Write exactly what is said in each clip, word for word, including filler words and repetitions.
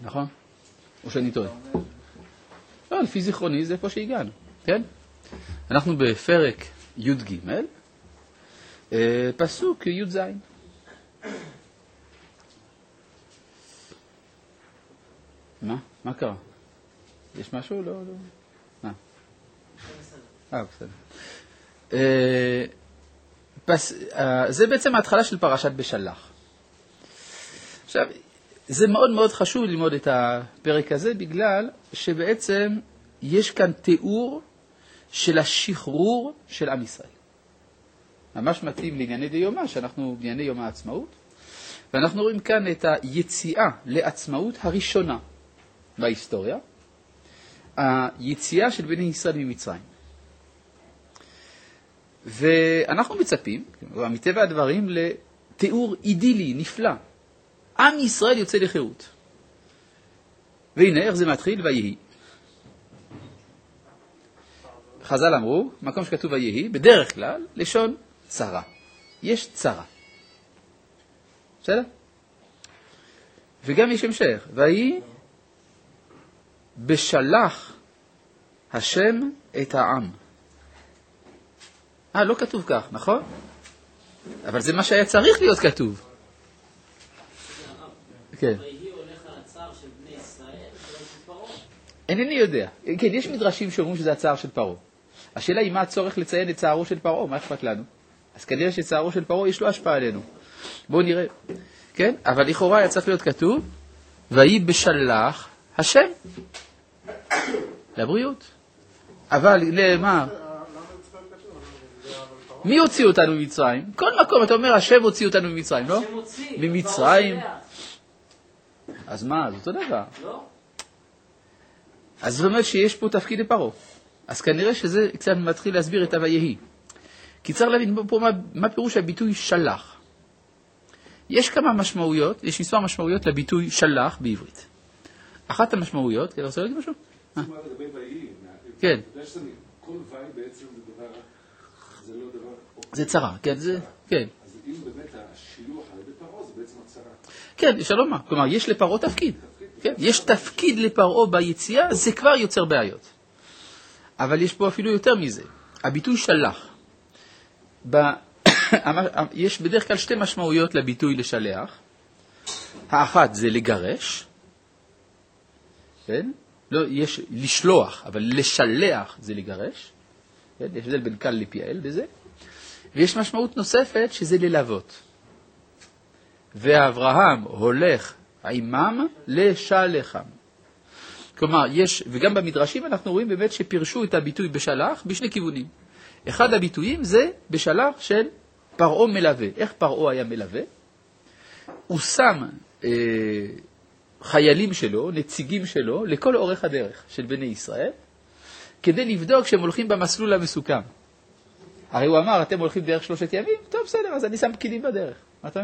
נכון? או שאני טועה? לא, לפי זיכרוני זה איפה שהגענו, כן? אנחנו בפרק י' ג', פסוק י' ז'. מה? מה קרה? יש משהו? לא, לא. מה? אה, בסדר. זה בעצם ההתחלה של פרשת בשלח. עכשיו, זה מאוד מאוד חשוב ללמוד את הפרק הזה, בגלל שבעצם יש כאן תיאור של השחרור של עם ישראל. ממש מתאים לענייני דיומא, שאנחנו בענייני יום העצמאות, ואנחנו רואים כאן את היציאה לעצמאות הראשונה בהיסטוריה, היציאה של בני ישראל ממצרים. ואנחנו מצפים, מטבע הדברים, לתיאור אידילי, נפלא. עם ישראל יוצא לחירות. והנה, איך זה מתחיל? ויהי. חז"ל אמרו, מקום שכתוב ויהי, בדרך כלל, לשון צרה. יש צרה. בסדר? וגם יש המשך. ויהי בשלח השם את העם. אה, לא כתוב כך, נכון? אבל זה מה שהיה צריך להיות כתוב. כן. ויהי הולך על הצער של בני ישראל, ולא של פרעה. אינני יודע. כן, יש מדרשים שאומרים שזה הצער של פרעה. השאלה היא מה הצורך לציין את צערו של פרעה, מה אכפת לנו? אז כנראה שצערו של פרעה יש לו השפעה עלינו. בואו נראה. כן? אבל לכאורה היה צריך להיות כתוב, ויהי בשלח השם. לבריאות. אבל נאמר, מי הוציא אותנו ממצרים? כל מקום אתה אומר, השם הוציא אותנו ממצרים, לא? השם הוציא. ממצרים. אז מה? זה אותו דבר. לא? אז זאת אומרת שיש פה תפקיד לפרעה. אז כנראה שזה קצת מתחיל להסביר את הויהי. כי צריך להבין פה מה, מה פירוש הביטוי שלח. יש כמה משמעויות, יש מספר משמעויות לביטוי שלח בעברית. אחת המשמעויות, אתה רוצה להגיד משהו? זאת אומרת, לגבי ויהי, כן. כל ויהי בעצם זה דבר, זה לא דבר... זה צרה, כן, זה, כן. אז אם באמת השילוח על ידי פרעה זה בעצם הצרה. כן, שלום מה. כלומר, יש לפרעה תפקיד. כן? יש תפקיד לפרעה ביציאה, זה כבר יוצר בעיות. אבל יש פה אפילו יותר מזה. הביטוי שלח. ב... יש בדרך כלל שתי משמעויות לביטוי לשלח. האחת זה לגרש. כן? לא, יש לשלוח, אבל לשלח זה לגרש. כן? יש הבדל בין קל לפיעל בזה. ויש משמעות נוספת שזה ללוות. ואברהם הולך עימם לשלחם. כלומר, יש, וגם במדרשים אנחנו רואים באמת שפירשו את הביטוי בשלח בשני כיוונים. אחד הביטויים זה בשלח של פרעה מלווה. איך פרעה היה מלווה? הוא שם אה, חיילים שלו, נציגים שלו, לכל אורך הדרך של בני ישראל, כדי לבדוק שהם הולכים במסלול המסוכם. הרי הוא אמר, אתם הולכים דרך שלושת ימים? טוב, בסדר, אז אני שם פקידים בדרך. מה אתה? אם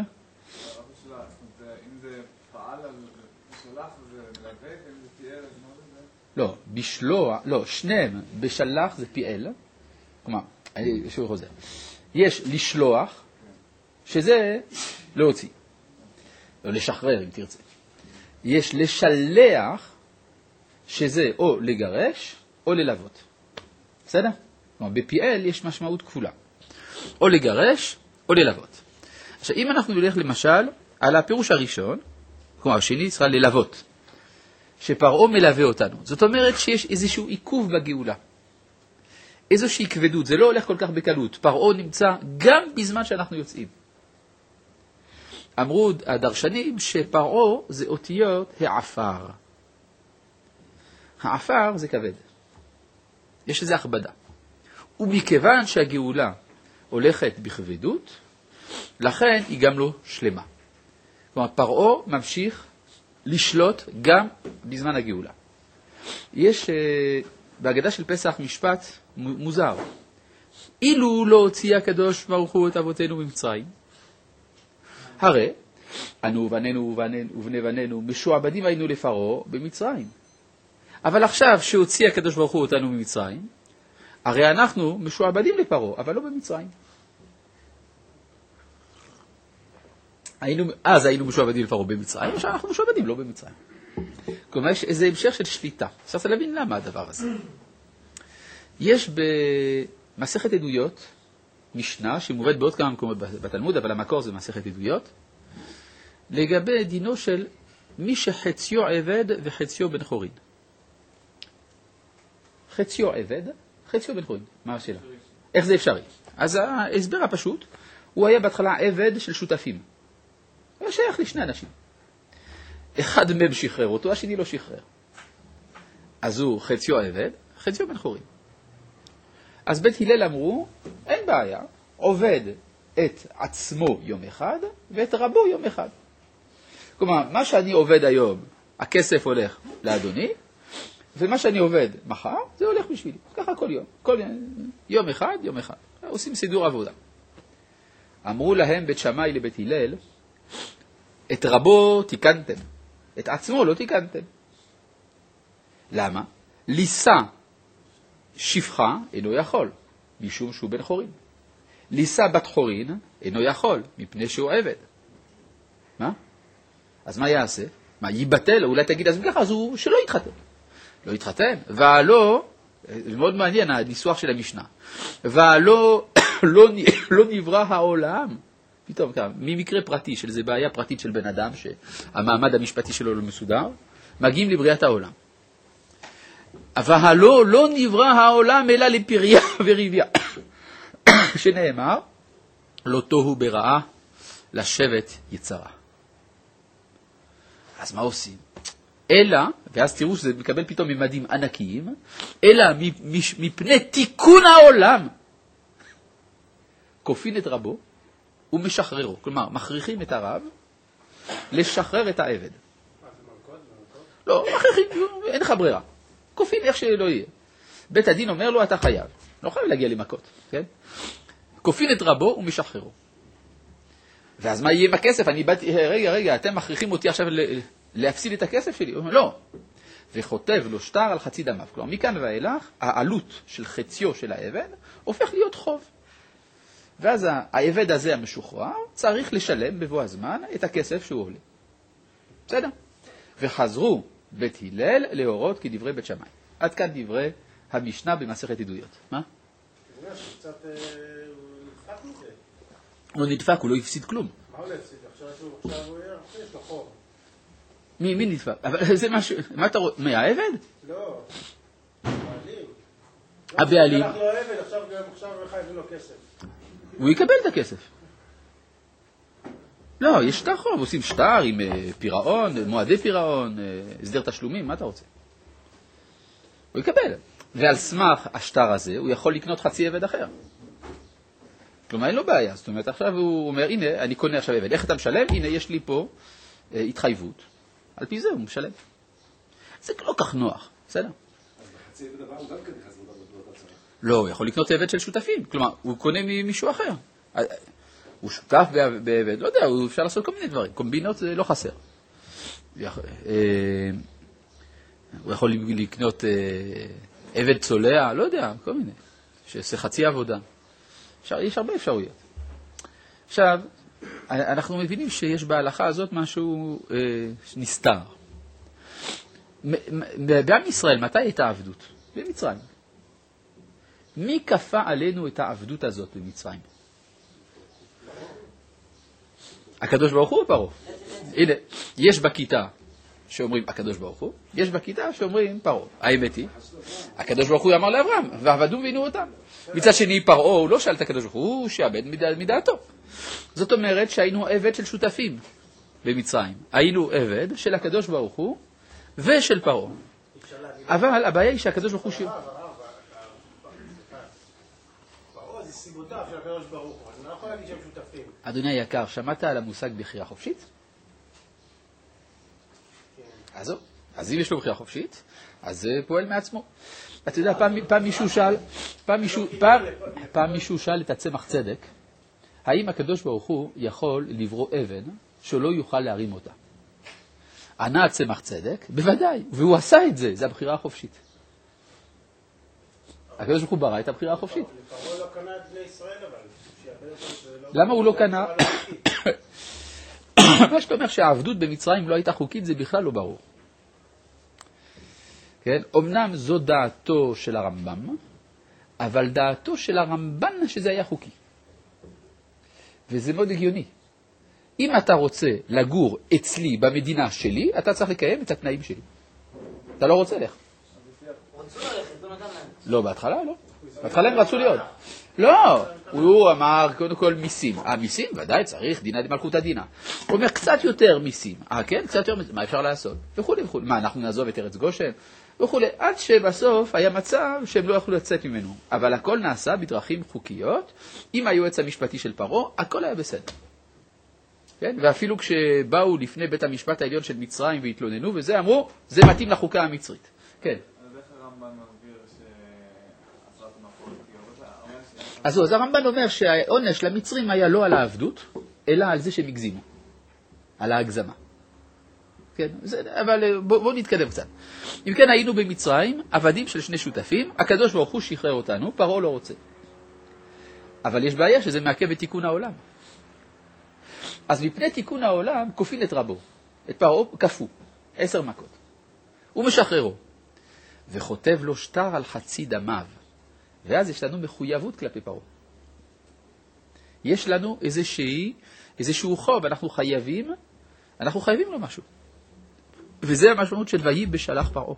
זה פעל על שלח זה מלווה, ואם זה פיעל אז מה זה? לא, בשלוח, לא, שניהם בשלח זה פיעל. כלומר, אני שוב חוזר. יש לשלוח, שזה להוציא. או לשחרר, אם תרצה. יש לשלח, שזה או לגרש, או ללוות. בסדר? כלומר, בפיעל יש משמעות כפולה. או לגרש, או ללוות. עכשיו, אם אנחנו נלך למשל על הפירוש הראשון, כלומר, השני צריך ללוות, שפרעה מלווה אותנו. זאת אומרת שיש איזשהו עיכוב בגאולה. איזושהי כבדות, זה לא הולך כל כך בקלות. פרעה נמצא גם בזמן שאנחנו יוצאים. אמרו הדרשנים שפרעה זה אותיות העפר. העפר זה כבד. יש איזו הכבדה. ומכיוון שהגאולה הולכת בכבדות, לכן היא גם לא שלמה. כלומר, פרעה ממשיך לשלוט גם בזמן הגאולה. יש uh, בהגדה של פסח משפט מוזר. אילו לא הוציא הקדוש ברוך הוא את אבותינו ממצרים, הרי אנו ובנינו ובני בנינו משועבדים היינו לפרעה במצרים. אבל עכשיו שהוציא הקדוש ברוך הוא אותנו ממצרים, הרי אנחנו משועבדים לפרעה, אבל לא במצרים. היינו, אז היינו משועבדים לפרעה במצרים, עכשיו אנחנו משועבדים לא במצרים. כלומר, יש איזה המשך של שליטה. צריך להבין למה הדבר הזה. יש במסכת עדויות, משנה, שמובאת בעוד כמה מקומות בתלמוד, אבל המקור זה מסכת עדויות, לגבי דינו של מי שחציו עבד וחציו בן חורין. חציו עבד, חציו בן חורין. מה השאלה? איך זה אפשרי? אז ההסבר הפשוט, הוא היה בהתחלה עבד של שותפים. הוא שייך לשני אנשים. אחד מהם שחרר אותו, השני לא שחרר. אז הוא חציו עבד, חציו בן חורין. אז בית הלל אמרו, אין בעיה, עובד את עצמו יום אחד ואת רבו יום אחד. כלומר, מה שאני עובד היום, הכסף הולך לאדוני, ומה שאני עובד מחר, זה הולך בשבילי. ככה כל יום. כל יום אחד, יום אחד. עושים סידור עבודה. אמרו להם בית שמאי לבית הלל, את רבו תיקנתם, את עצמו לא תיקנתם. למה? לישא שפחה אינו יכול, משום שהוא בן חורין. לישא בת חורין אינו יכול, מפני שהוא עבד. מה? אז מה יעשה? מה, ייבטל? אולי תגיד, אז ככה, אז הוא שלא יתחתן. לא יתחתן. והלא, זה מאוד מעניין הניסוח של המשנה, והלא לא, לא נברא העולם. פתאום ככה, ממקרה פרטי של זה בעיה פרטית של בן אדם, שהמעמד המשפטי שלו לא מסודר, מגיעים לבריאת העולם. והלא לא נברא העולם אלא לפריה וריביה. שנאמר, לא תוהו ברעה לשבת יצרה. אז מה עושים? אלא, ואז תראו שזה מקבל פתאום ממדים ענקיים, אלא מפני תיקון העולם, כופין את רבו ומשחררו. כלומר, מכריחים את הרב לשחרר את העבד. לא, מכריחים, אין לך ברירה. כופין איך שלא יהיה. בית הדין אומר לו, אתה חייב. לא חייב להגיע למכות, כן? כופין את רבו ומשחררו. ואז מה יהיה עם הכסף? אני באתי, רגע, רגע, אתם מכריחים אותי עכשיו להפסיד את הכסף שלי? הוא אומר, לא. וכותב לו שטר על חצי דמיו. כלומר, מכאן ואילך, העלות של חציו של העבד הופך להיות חוב. ואז העבד הזה המשוחרר צריך לשלם בבוא הזמן את הכסף שהוא עולה. בסדר? וחזרו בית הלל להורות כדברי בית שמאי. עד כאן דברי המשנה במסכת עדויות. מה? זה שקצת נדפק מזה. הוא נדפק, הוא לא הפסיד כלום. מה הוא לא הפסיד? עכשיו הוא יש לו חוב. מי, מי נדפק? אבל זה משהו, מה אתה רואה? מי, העבד? לא, הבעלים. הבעלים. הלך לו עבד, עכשיו חייבים לו כסף. הוא יקבל את הכסף. לא, יש שטר חוב, עושים שטר עם פירעון, מועדי פירעון, הסדר תשלומים, מה אתה רוצה? הוא יקבל. ועל סמך השטר הזה, הוא יכול לקנות חצי עבד אחר. כלומר, אין לו בעיה. זאת אומרת, עכשיו הוא אומר, הנה, אני קונה עכשיו עבד. איך אתה משלם? הנה, יש לי פה אה, התחייבות. על פי זה הוא משלם. זה לא כך נוח, בסדר? אז בחצי עבד דבר הוא גם כן נכנס לבנות הצעה. לא, הוא יכול לקנות עבד של שותפים. כלומר, הוא קונה ממישהו אחר. הוא שותף בעבד, לא יודע, הוא אפשר לעשות כל מיני דברים. קומבינות זה לא חסר. הוא יכול לקנות עבד צולע, לא יודע, כל מיני. שעושה חצי עבודה. יש הרבה אפשרויות. עכשיו, אנחנו מבינים שיש בהלכה הזאת משהו אה, נסתר. בעם ישראל, מתי הייתה עבדות? במצרים. מי כפה עלינו את העבדות הזאת במצרים? הקדוש ברוך הוא או פרעה? הנה, יש בכיתה שאומרים הקדוש ברוך הוא, יש בכיתה שאומרים פרעה. האמת היא, הקדוש ברוך הוא אמר לאברהם, ועבדו ועינו אותם. מצד שני, פרעה הוא לא שאל את הקדוש ברוך הוא, הוא שעבד מדעתו. זאת אומרת שהיינו עבד של שותפים במצרים. היינו עבד של הקדוש ברוך הוא ושל פרעה. אבל הבעיה היא שהקדוש ברוך הוא שיר. פרעה זה סיבותיו של הקדוש ברוך הוא. אני לא יכול להגיד שהם שותפים. אדוני היקר, שמעת על המושג בחירה חופשית? אז זהו. אז אם יש לו בחירה חופשית, אז זה פועל מעצמו. אתה יודע, פעם, פעם מישהו שאל, פעם מישהו, פעם, פעם מישהו שאל את הצמח צדק, האם הקדוש ברוך הוא יכול לברוא אבן שלא יוכל להרים אותה? ענה הצמח צדק, בוודאי, והוא עשה את זה, זה הבחירה החופשית. הקדוש ברוך הוא ברא את הבחירה החופשית. פרעה לא קנה את בני ישראל, אבל למה הוא לא קנה? מה שאתה אומר שהעבדות במצרים לא הייתה חוקית, זה בכלל לא ברור. כן? אמנם זו דעתו של הרמב"ם, אבל דעתו של הרמב"ן שזה היה חוקי. וזה מאוד הגיוני. אם אתה רוצה לגור אצלי במדינה שלי, אתה צריך לקיים את התנאים שלי. אתה לא רוצה לך. רצו ללכת, לא נתן להם. לא, בהתחלה לא. בהתחלה הם רצו להיות. לא, הוא אמר קודם כל מיסים. אה, מיסים? ודאי צריך, דינה דמלכותא דינא. הוא אומר קצת יותר מיסים. אה, כן? קצת יותר מיסים. מה אפשר לעשות? וכולי וכולי. מה, אנחנו נעזוב את ארץ גושן? וכולי. עד שבסוף היה מצב שהם לא יכלו לצאת ממנו. אבל הכל נעשה בדרכים חוקיות. עם היועץ המשפטי של פרעה, הכל היה בסדר. כן? ואפילו כשבאו לפני בית המשפט העליון של מצרים והתלוננו, וזה אמרו, זה מתאים לחוקה המצרית. כן. אז איך הרמב"ן מבהיר שעשרת המכות? אז, אז הרמב"ן אומר שהעונש למצרים היה לא על העבדות, אלא על זה שהם הגזימו. על ההגזמה. כן? זה, אבל בואו בוא נתקדם קצת. אם כן, היינו במצרים, עבדים של שני שותפים, הקדוש ברוך הוא שחרר אותנו, פרעה לא רוצה. אבל יש בעיה שזה מעכב את תיקון העולם. אז מפני תיקון העולם, כופין את רבו. את פרעה כפו. עשר מכות. הוא משחררו. וכותב לו שטר על חצי דמיו. ואז יש לנו מחויבות כלפי פרעה. יש לנו איזושהי, איזשהו חוב, אנחנו חייבים, אנחנו חייבים לו משהו. וזה המשמעות של ויהי בשלח פרעה.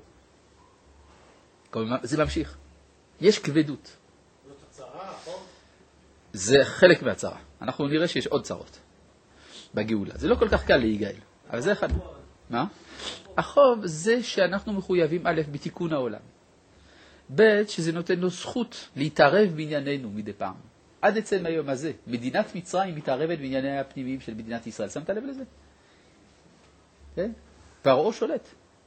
זה ממשיך. יש כבדות. זאת הצהרה, החוב? זה חלק מהצהרה. אנחנו נראה שיש עוד צרות בגאולה. זה לא כל כך קל להיגאל, אבל זה אחד. מה? החוב זה שאנחנו מחויבים א' בתיקון העולם. ב' שזה נותן לו זכות להתערב בענייננו מדי פעם. עד עצם היום הזה, מדינת מצרים מתערבת בענייני הפנימיים של מדינת ישראל. שמת לב לזה? כן? פרעה שולט.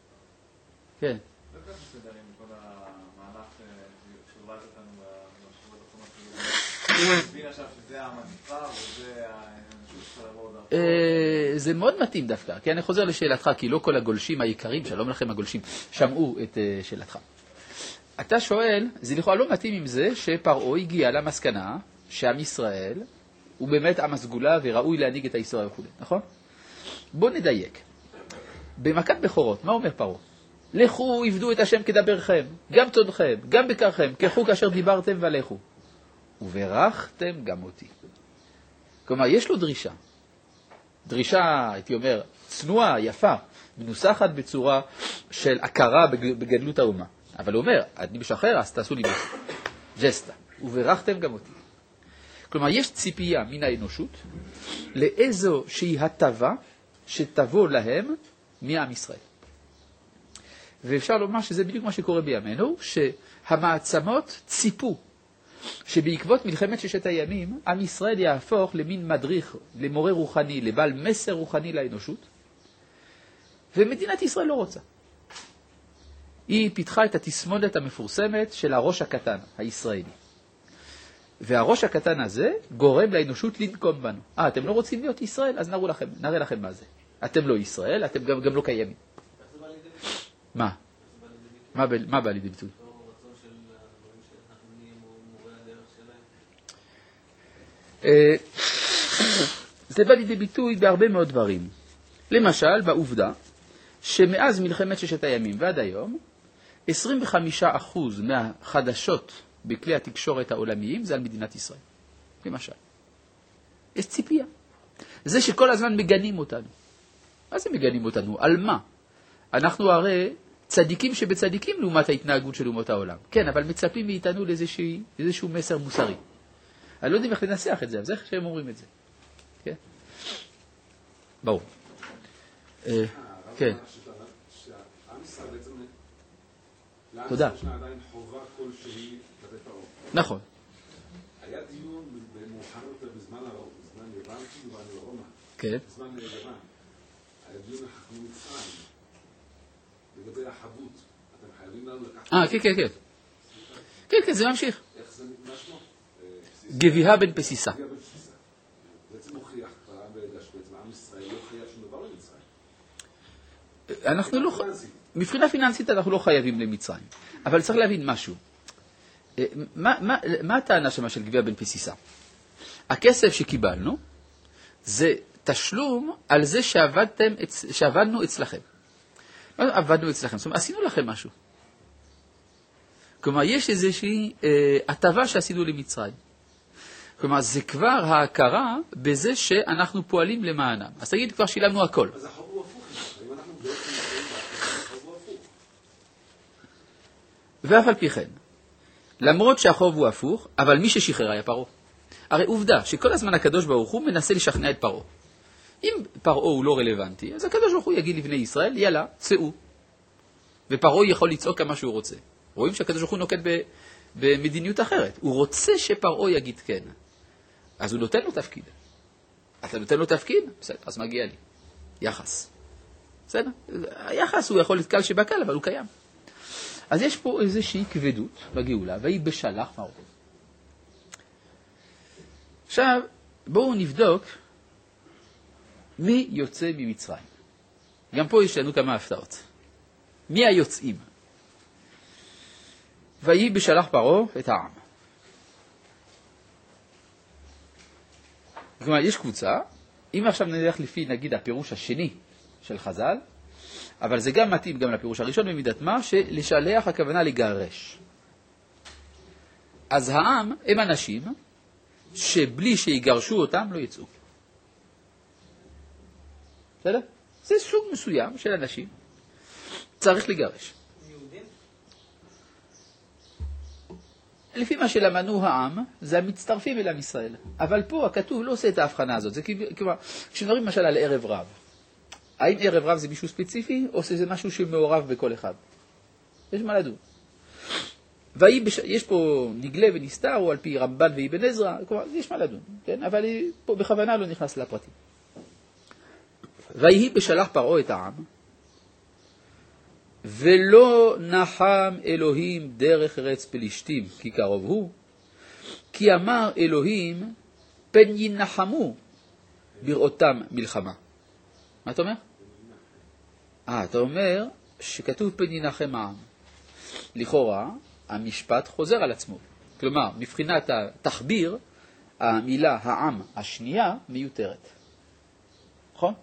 כן. לא כך מסדר עם כל המהלך שהובלת אותנו בשבועות האחרונות. הוא מבין עכשיו שזה המנפה וזה האנושות של לעבור דרכו. זה מאוד מתאים דווקא, כי אני חוזר לשאלתך, כי לא כל הגולשים היקרים, שלום לכם הגולשים, שמעו את שאלתך. אתה שואל, זה לכאורה לא מתאים עם זה שפרעה הגיע למסקנה שעם ישראל הוא באמת עם הסגולה וראוי להנהיג את ההיסטוריה וכו', נכון? בוא נדייק. במכת בכורות, מה אומר פרעה? לכו עבדו את השם כדברכם, גם צונכם, גם בקרכם, כחוק אשר דיברתם ולכו. וברכתם גם אותי. כלומר, יש לו דרישה. דרישה, הייתי אומר, צנועה, יפה, מנוסחת בצורה של הכרה בגדלות האומה. אבל הוא אומר, אני משחרר, אז תעשו לי ג'סטה. וברכתם גם אותי. כלומר, יש ציפייה מן האנושות לאיזו שהיא הטבה שתבוא להם מעם ישראל. ואפשר לומר שזה בדיוק מה שקורה בימינו, שהמעצמות ציפו שבעקבות מלחמת ששת הימים, עם ישראל יהפוך למין מדריך, למורה רוחני, לבעל מסר רוחני לאנושות, ומדינת ישראל לא רוצה. היא פיתחה את התסמונת המפורסמת של הראש הקטן, הישראלי. והראש הקטן הזה גורם לאנושות לנקום בנו. אה, אתם לא רוצים להיות ישראל? אז נראו לכם, נראה לכם מה זה. אתם לא ישראל, אתם גם, גם לא קיימים. מה? מה, מה בא לידי ביטוי? זה בא לידי ביטוי בהרבה מאוד דברים. למשל, בעובדה שמאז מלחמת ששת הימים ועד היום, עשרים וחמישה אחוז מהחדשות בכלי התקשורת העולמיים זה על מדינת ישראל. למשל. יש ציפייה. זה שכל הזמן מגנים אותנו. מה זה מגנים אותנו? על מה? אנחנו הרי צדיקים שבצדיקים לעומת ההתנהגות של אומות העולם. כן, אבל מצפים מאיתנו לאיזשהו מסר מוסרי. אני לא יודעים איך לנסח את זה, אבל זה איך שהם אומרים את זה. כן? ברור. כן. תודה. עדיין חובה כלשהי כלפי פרעה. נכון. היה דיון במאוחר יותר בזמן יוון, כאילו ברומא. כן. בזמן יוון. היה דיון לחכמי מצרים. לגבי החבות. אתם חייבים לנו לקחת... אה, כן, כן, כן. כן, כן, זה ממשיך. איך זה נקרא שמו? גביהה בן פסיסה. גביהה בן פסיסה. בעצם מוכיח כבר בעצם עם ישראל לא חייב שום דבר למצרים. אנחנו לא... מבחינה פיננסית אנחנו לא חייבים למצרים. אבל צריך להבין משהו. מה, מה, מה הטענה שמה של גביהה בן פסיסה? הכסף שקיבלנו זה תשלום על זה שעבדתם, שעבדנו אצלכם. עבדנו אצלכם, זאת אומרת, עשינו לכם משהו. כלומר, יש איזושהי אה, הטבה שעשינו למצרים. כלומר, זה כבר ההכרה בזה שאנחנו פועלים למענם. אז תגיד, כבר שילמנו הכל. אז החוב הוא הפוך. אם אנחנו בעצם נמצאים בהתחלה, החוב הוא הפוך. ואף על פי כן, למרות שהחוב הוא הפוך, אבל מי ששחרר היה פרעה. הרי עובדה שכל הזמן הקדוש ברוך הוא מנסה לשכנע את פרעה. אם פרעה הוא לא רלוונטי, אז הקדוש ברוך הוא יגיד לבני ישראל, יאללה, צאו. ופרעה יכול לצעוק כמה שהוא רוצה. רואים שהקדוש ברוך הוא נוקט במדיניות אחרת. הוא רוצה שפרעה יגיד כן. אז הוא נותן לו תפקיד. אתה נותן לו תפקיד? בסדר, אז מגיע לי. יחס. בסדר? היחס הוא יכול לתקל שבקל, אבל הוא קיים. אז יש פה איזושהי כבדות בגאולה, והיא בשלח פרעה. עכשיו, בואו נבדוק מי יוצא ממצרים. גם פה יש לנו כמה הפתעות. מי היוצאים? ויהי בשלח פרעה את העם. כלומר, יש קבוצה, אם עכשיו נלך לפי, נגיד, הפירוש השני של חז"ל, אבל זה גם מתאים גם לפירוש הראשון במידת מה, שלשלח הכוונה לגרש. אז העם הם אנשים שבלי שיגרשו אותם לא יצאו. בסדר? זה סוג מסוים של אנשים. צריך לגרש. יהודים? לפי מה שלמדנו העם, זה המצטרפים אל עם ישראל. אבל פה הכתוב לא עושה את ההבחנה הזאת. זה כלומר, כשנדברים למשל על ערב רב, האם ערב רב זה מישהו ספציפי, או שזה משהו שמעורב בכל אחד? יש מה לדון. ויש פה נגלה ונסתר, או על פי רמב"ן ואבן עזרא, כלומר, יש מה לדון, כן? אבל פה בכוונה לא נכנס לפרטים. ויהי בשלח פרעה את העם, ולא נחם אלוהים דרך ארץ פלישתים, כי קרוב הוא, כי אמר אלוהים, פן ינחמו בראותם מלחמה. מה אתה אומר? אה, אתה אומר שכתוב פן ינחם העם. לכאורה, המשפט חוזר על עצמו. כלומר, מבחינת התחביר, המילה העם השנייה מיותרת. נכון?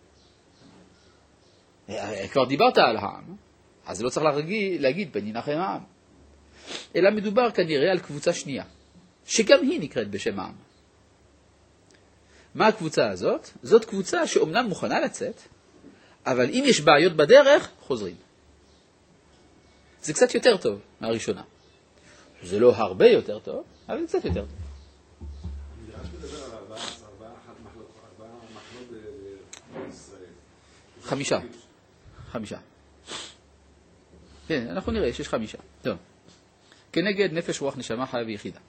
כבר דיברת על העם, אז לא צריך להגיד, להגיד פן ינחם העם. אלא מדובר כנראה על קבוצה שנייה, שגם היא נקראת בשם העם. מה הקבוצה הזאת? זאת קבוצה שאומנם מוכנה לצאת, אבל אם יש בעיות בדרך, חוזרים. זה קצת יותר טוב מהראשונה. זה לא הרבה יותר טוב, אבל זה קצת יותר טוב. המדרש מדבר על ארבעה מחנות בישראל. חמישה. חמישה. כן, אנחנו נראה שיש חמישה. טוב. כנגד נפש, רוח, נשמה, חיה ויחידה.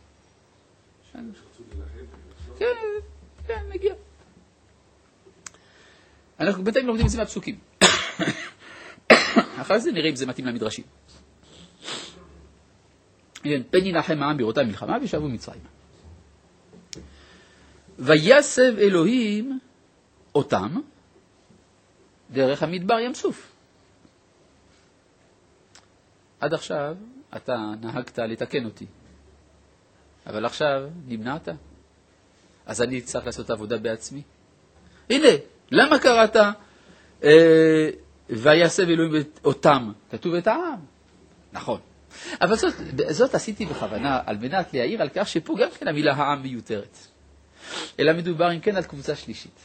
כן, כן, נגיע. אנחנו בינתיים לומדים את זה מהפסוקים. אחרי זה נראה אם זה מתאים למדרשים. פן ינחם העם בראותם מלחמה ושבו מצרים. ויסב אלוהים אותם דרך המדבר ים סוף. עד עכשיו אתה נהגת לתקן אותי, אבל עכשיו נמנעת. אז אני צריך לעשות עבודה בעצמי. הנה, למה קראת אה, ויסב אלוהים אותם? כתוב את העם. נכון. אבל זאת, זאת עשיתי בכוונה על מנת להעיר על כך שפה גם כן המילה העם מיותרת. אלא מדובר אם כן על קבוצה שלישית.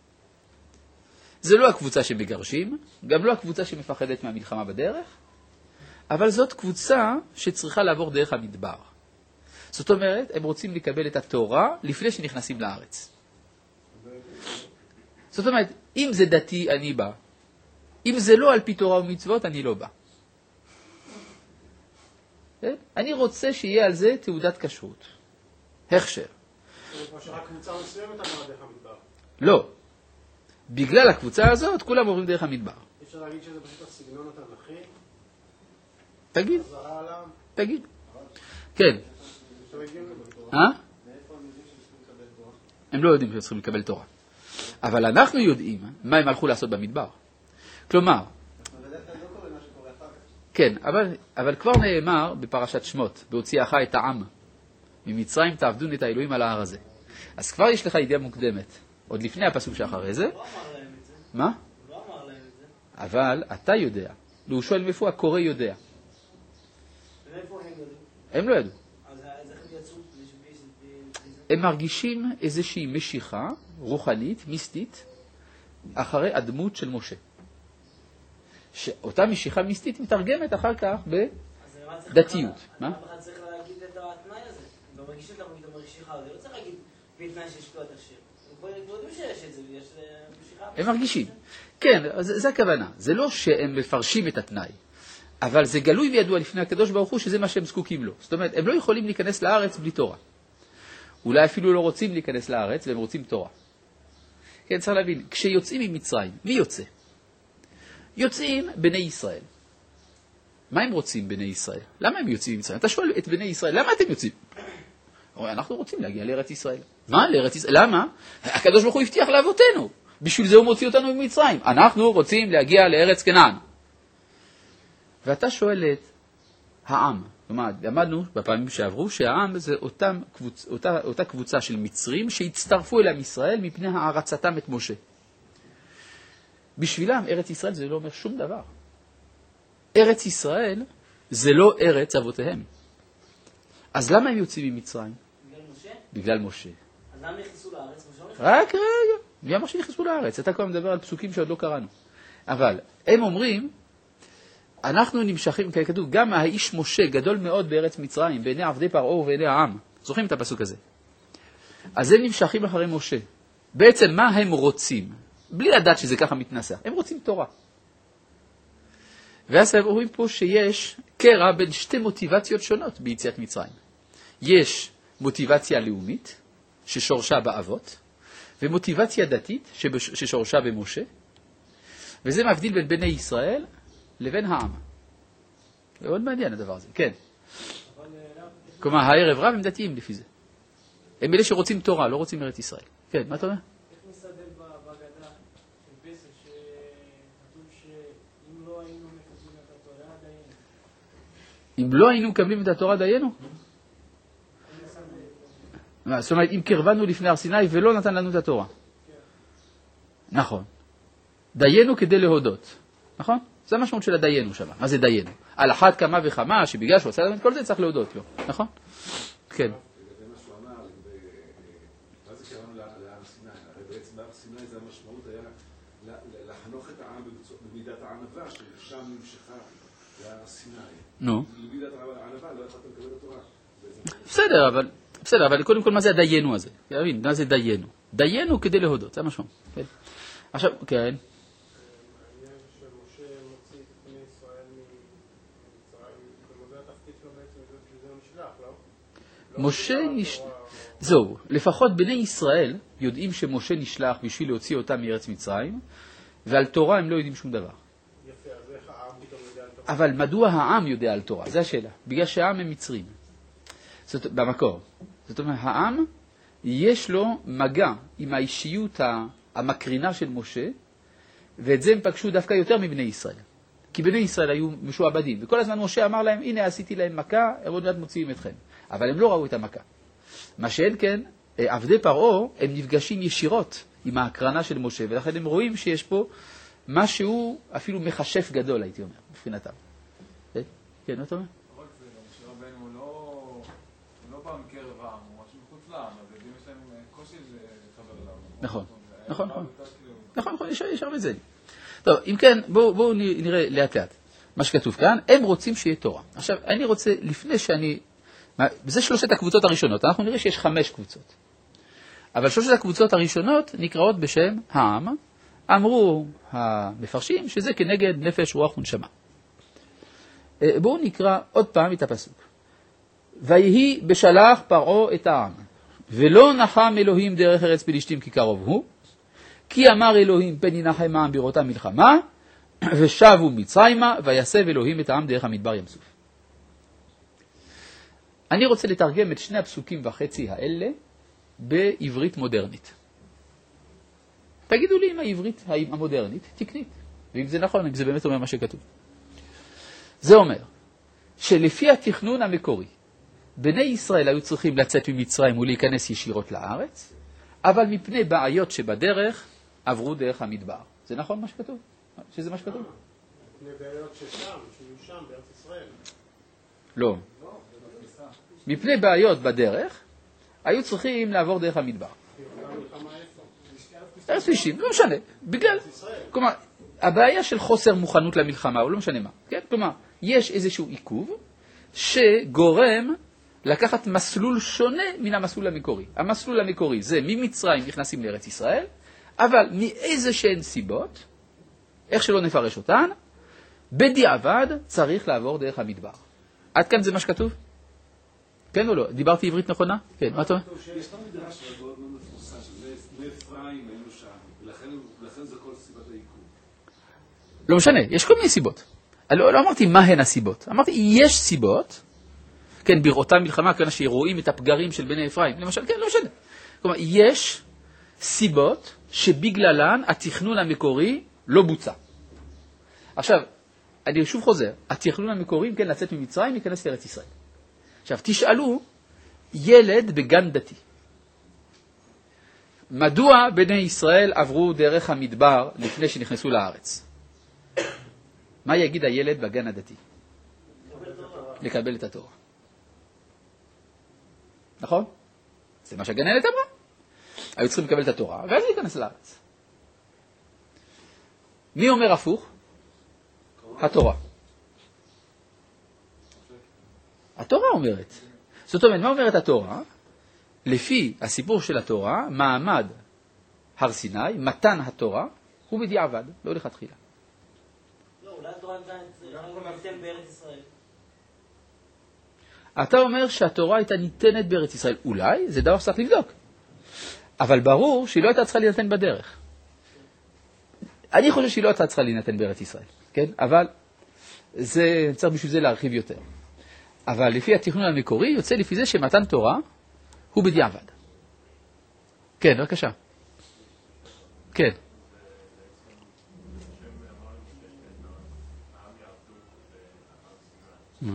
זה לא הקבוצה שמגרשים, גם לא הקבוצה שמפחדת מהמלחמה בדרך, אבל זאת קבוצה שצריכה לעבור דרך המדבר. זאת אומרת, הם רוצים לקבל את התורה לפני שנכנסים לארץ. זאת אומרת, אם זה דתי, אני בא. אם זה לא על פי תורה ומצוות, אני לא בא. אני רוצה שיהיה על זה תעודת כשרות. הכשר. רק קבוצה מסוימת עברה דרך המדבר. לא. בגלל הקבוצה הזאת, כולם עוברים דרך המדבר. אפשר להגיד שזה פשוט הסגנון התנ"כי? תגיד. חזרה עליו? תגיד. כן. אה? הם לא יודעים שהם צריכים לקבל תורה. אבל אנחנו יודעים מה הם הלכו לעשות במדבר. כלומר, כן, אבל, אבל כבר נאמר בפרשת שמות, בהוציאך את העם ממצרים תעבדון את האלוהים על ההר הזה. אז כבר יש לך ידיעה מוקדמת, עוד לפני הפסוק שאחרי זה. הוא לא אמר להם את זה. מה? הוא לא אמר להם את זה. אבל אתה יודע. הוא שואל מאיפה הקורא יודע. ומאיפה הם הם לא ידעו. אז איך הם יצאו? הם מרגישים איזושהי משיכה רוחנית, מיסטית, אחרי הדמות של משה. שאותה משיכה מיסטית מתרגמת אחר כך בדתיות. מה? למה אחד צריך להגיד את התנאי הזה? הם לא מרגישים את המשיכה הזה, לא צריך להגיד בתנאי שיש פה את השם. הם כבר יודעים שיש את זה, ויש משיכה... הם מרגישים. כן, זה הכוונה. זה לא שהם מפרשים את התנאי, אבל זה גלוי וידוע לפני הקדוש ברוך הוא שזה מה שהם זקוקים לו. זאת אומרת, הם לא יכולים להיכנס לארץ בלי תורה. אולי אפילו לא רוצים להיכנס לארץ, והם רוצים תורה. כן, צריך להבין, כשיוצאים ממצרים, מי יוצא? יוצאים בני ישראל. מה הם רוצים בני ישראל? למה הם יוצאים ממצרים? אתה שואל את בני ישראל, למה אתם יוצאים? אנחנו רוצים להגיע לארץ ישראל. מה לארץ ישראל? למה? הקדוש ברוך הוא הבטיח לאבותינו. בשביל זה הוא מוציא אותנו ממצרים. אנחנו רוצים להגיע לארץ כנען. ואתה שואל את העם. כלומר, למדנו בפעמים שעברו שהעם זה אותם קבוצ... אותה, אותה קבוצה של מצרים שהצטרפו אל עם ישראל מפני הערצתם את משה. בשבילם ארץ ישראל זה לא אומר שום דבר. ארץ ישראל זה לא ארץ אבותיהם. אז למה הם יוצאים ממצרים? בגלל משה? בגלל משה. אז למה נכנסו לארץ? רק רגע, מי אמר שנכנסו לארץ? אתה כבר מדבר על פסוקים שעוד לא קראנו. אבל הם אומרים, אנחנו נמשכים, ככתוב, גם האיש משה גדול מאוד בארץ מצרים, בעיני עבדי פרעה ובעיני העם. זוכרים את הפסוק הזה? אז הם נמשכים אחרי משה. בעצם מה הם רוצים? בלי לדעת שזה ככה מתנסה. הם רוצים תורה. ואז הם רואים פה שיש קרע בין שתי מוטיבציות שונות ביציאת מצרים. יש מוטיבציה לאומית, ששורשה באבות, ומוטיבציה דתית, ששורשה במשה, וזה מבדיל בין בני ישראל לבין העם. זה מאוד מעניין הדבר הזה, כן. כלומר, הערב רב הם דתיים לפי זה. הם אלה שרוצים תורה, לא רוצים ארץ ישראל. כן, מה אתה אומר? איך מסתדר בהגדה של פסח שכתוב שאם לא היינו מקבלים את התורה דיינו? אם לא היינו מקבלים את התורה דיינו? זאת אומרת, אם קרבנו לפני הר סיני ולא נתן לנו את התורה. נכון. דיינו כדי להודות. נכון? זה המשמעות של הדיינו שם. מה זה דיינו? על אחת כמה וכמה, שבגלל שהוא עושה את כל זה צריך להודות לו. נכון? כן. לגבי מה שהוא אמר, לגבי... מה זה קראנו להר סיני? הרי בעצם להר סיני זה המשמעות היה לחנוך את העם במידת הענווה, ששם נמשכה להר סיני. נו. במידת הענווה לא יכולת לקבל את התורה. בסדר, אבל... בסדר, אבל קודם כל מה זה הדיינו הזה? להבין, מה זה דיינו? דיינו כדי להודות, זה המשמעות. כן. עכשיו, כן. העניין שמשה מוציא את בני ישראל ממצרים, ומודה התפקיד שלו בעצם, שזה נשלח, לא? משה נשלח, זהו, לפחות בני ישראל יודעים שמשה נשלח בשביל להוציא אותם מארץ מצרים, ועל תורה הם לא יודעים שום דבר. יפה, אז איך העם פתאום יודע על תורה? אבל מדוע העם יודע על תורה? זו השאלה. בגלל שהעם הם מצרים. זאת, במקור. זאת אומרת, העם יש לו מגע עם האישיות המקרינה של משה, ואת זה הם פגשו דווקא יותר מבני ישראל. כי בני ישראל היו משועבדים, וכל הזמן משה אמר להם, הנה עשיתי להם מכה, עוד מעט מוציאים אתכם. אבל הם לא ראו את המכה. מה שאין כן, עבדי פרעה, הם נפגשים ישירות עם ההקרנה של משה, ולכן הם רואים שיש פה משהו אפילו מחשף גדול, הייתי אומר, מבחינתם. כן, מה אתה אומר? רק זה, משה רבנו הוא לא בא מקרב העם, הוא משהו מחוץ לעם, אז יודעים יש להם קושי לחבר אליו. נכון, נכון, נכון. נכון, נכון, יש הרבה זה. טוב, אם כן, בואו נראה לאט לאט מה שכתוב כאן. הם רוצים שיהיה תורה. עכשיו, אני רוצה, לפני שאני... זה שלושת הקבוצות הראשונות. אנחנו נראה שיש חמש קבוצות. אבל שלושת הקבוצות הראשונות נקראות בשם העם. אמרו המפרשים שזה כנגד נפש, רוח ונשמה. בואו נקרא עוד פעם את הפסוק. ויהי בשלח פרעה את העם, ולא נחם אלוהים דרך ארץ פלישתים כי קרוב הוא, כי אמר אלוהים פן ינחם העם בראותם מלחמה, ושבו מצרימה, ויסב אלוהים את העם דרך המדבר ים סוף. אני רוצה לתרגם את שני הפסוקים וחצי האלה בעברית מודרנית. תגידו לי אם העברית המודרנית תקנית, ואם זה נכון, אם זה באמת אומר מה שכתוב. זה אומר שלפי התכנון המקורי, בני ישראל היו צריכים לצאת ממצרים ולהיכנס ישירות לארץ, אבל מפני בעיות שבדרך עברו דרך המדבר. זה נכון מה שכתוב? שזה מה שכתוב? מפני בעיות ששם, שיהיו שם בארץ ישראל. לא. מפני בעיות בדרך, היו צריכים לעבור דרך המדבר. ארץ פלישתים, לא משנה, בגלל, כלומר, הבעיה של חוסר מוכנות למלחמה, הוא לא משנה מה, כן? כלומר, יש איזשהו עיכוב שגורם לקחת מסלול שונה מן המסלול המקורי. המסלול המקורי זה ממצרים נכנסים לארץ ישראל, אבל מאיזה שהן סיבות, איך שלא נפרש אותן, בדיעבד צריך לעבור דרך המדבר. עד כאן זה מה שכתוב? כן או לא? דיברתי עברית נכונה? כן, מה אתה אומר? יש לנו מדרש מאוד מאוד מפורסם, מאפרים היינו שם, ולכן זה כל סיבת העיכוב. לא משנה, יש כל מיני סיבות. לא, לא אמרתי מה הן הסיבות, אמרתי יש סיבות, כן, בראותה מלחמה, כאן שרואים את הפגרים של בני אפרים, למשל, כן, לא משנה. כלומר, יש סיבות שבגללן התכנון המקורי לא בוצע. עכשיו, אני שוב חוזר, התכנון המקורי, כן, לצאת ממצרים, להיכנס לארץ ישראל. עכשיו, תשאלו, ילד בגן דתי, מדוע בני ישראל עברו דרך המדבר לפני שנכנסו לארץ? מה יגיד הילד בגן הדתי? לקבל את התורה. נכון? זה מה שהגננת אמרה. היו צריכים לקבל את התורה, ואז להיכנס לארץ. מי אומר הפוך? התורה. התורה אומרת. זאת אומרת, מה אומרת התורה? לפי הסיפור של התורה, מעמד הר סיני, מתן התורה, הוא בדיעבד, לא לכתחילה. לא, אולי התורה ניתן בארץ ישראל. אתה אומר שהתורה הייתה ניתנת בארץ ישראל. אולי, זה דבר שצריך לבדוק. אבל ברור שהיא לא הייתה צריכה להינתן בדרך. אני חושב שהיא לא הייתה צריכה להינתן בארץ ישראל, כן? אבל זה, צריך בשביל זה להרחיב יותר. אבל לפי התכנון המקורי, יוצא לפי זה שמתן תורה הוא בדיעבד. כן, בבקשה. כן. Mm-hmm.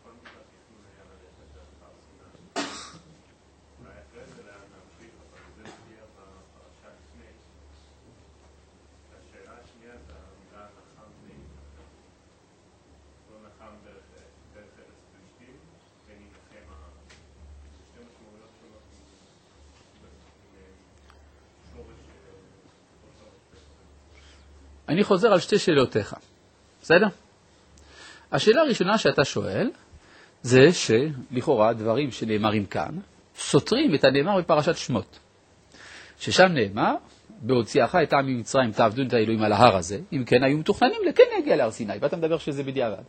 אני חוזר על שתי שאלותיך. בסדר? השאלה הראשונה שאתה שואל, זה שלכאורה דברים שנאמרים כאן, סותרים את הנאמר בפרשת שמות. ששם נאמר, בהוציאך את העם ממצרים, תעבדו את האלוהים על ההר הזה, אם כן היו מתוכננים לכן להגיע להר סיני, ואתה מדבר שזה בדיעבד.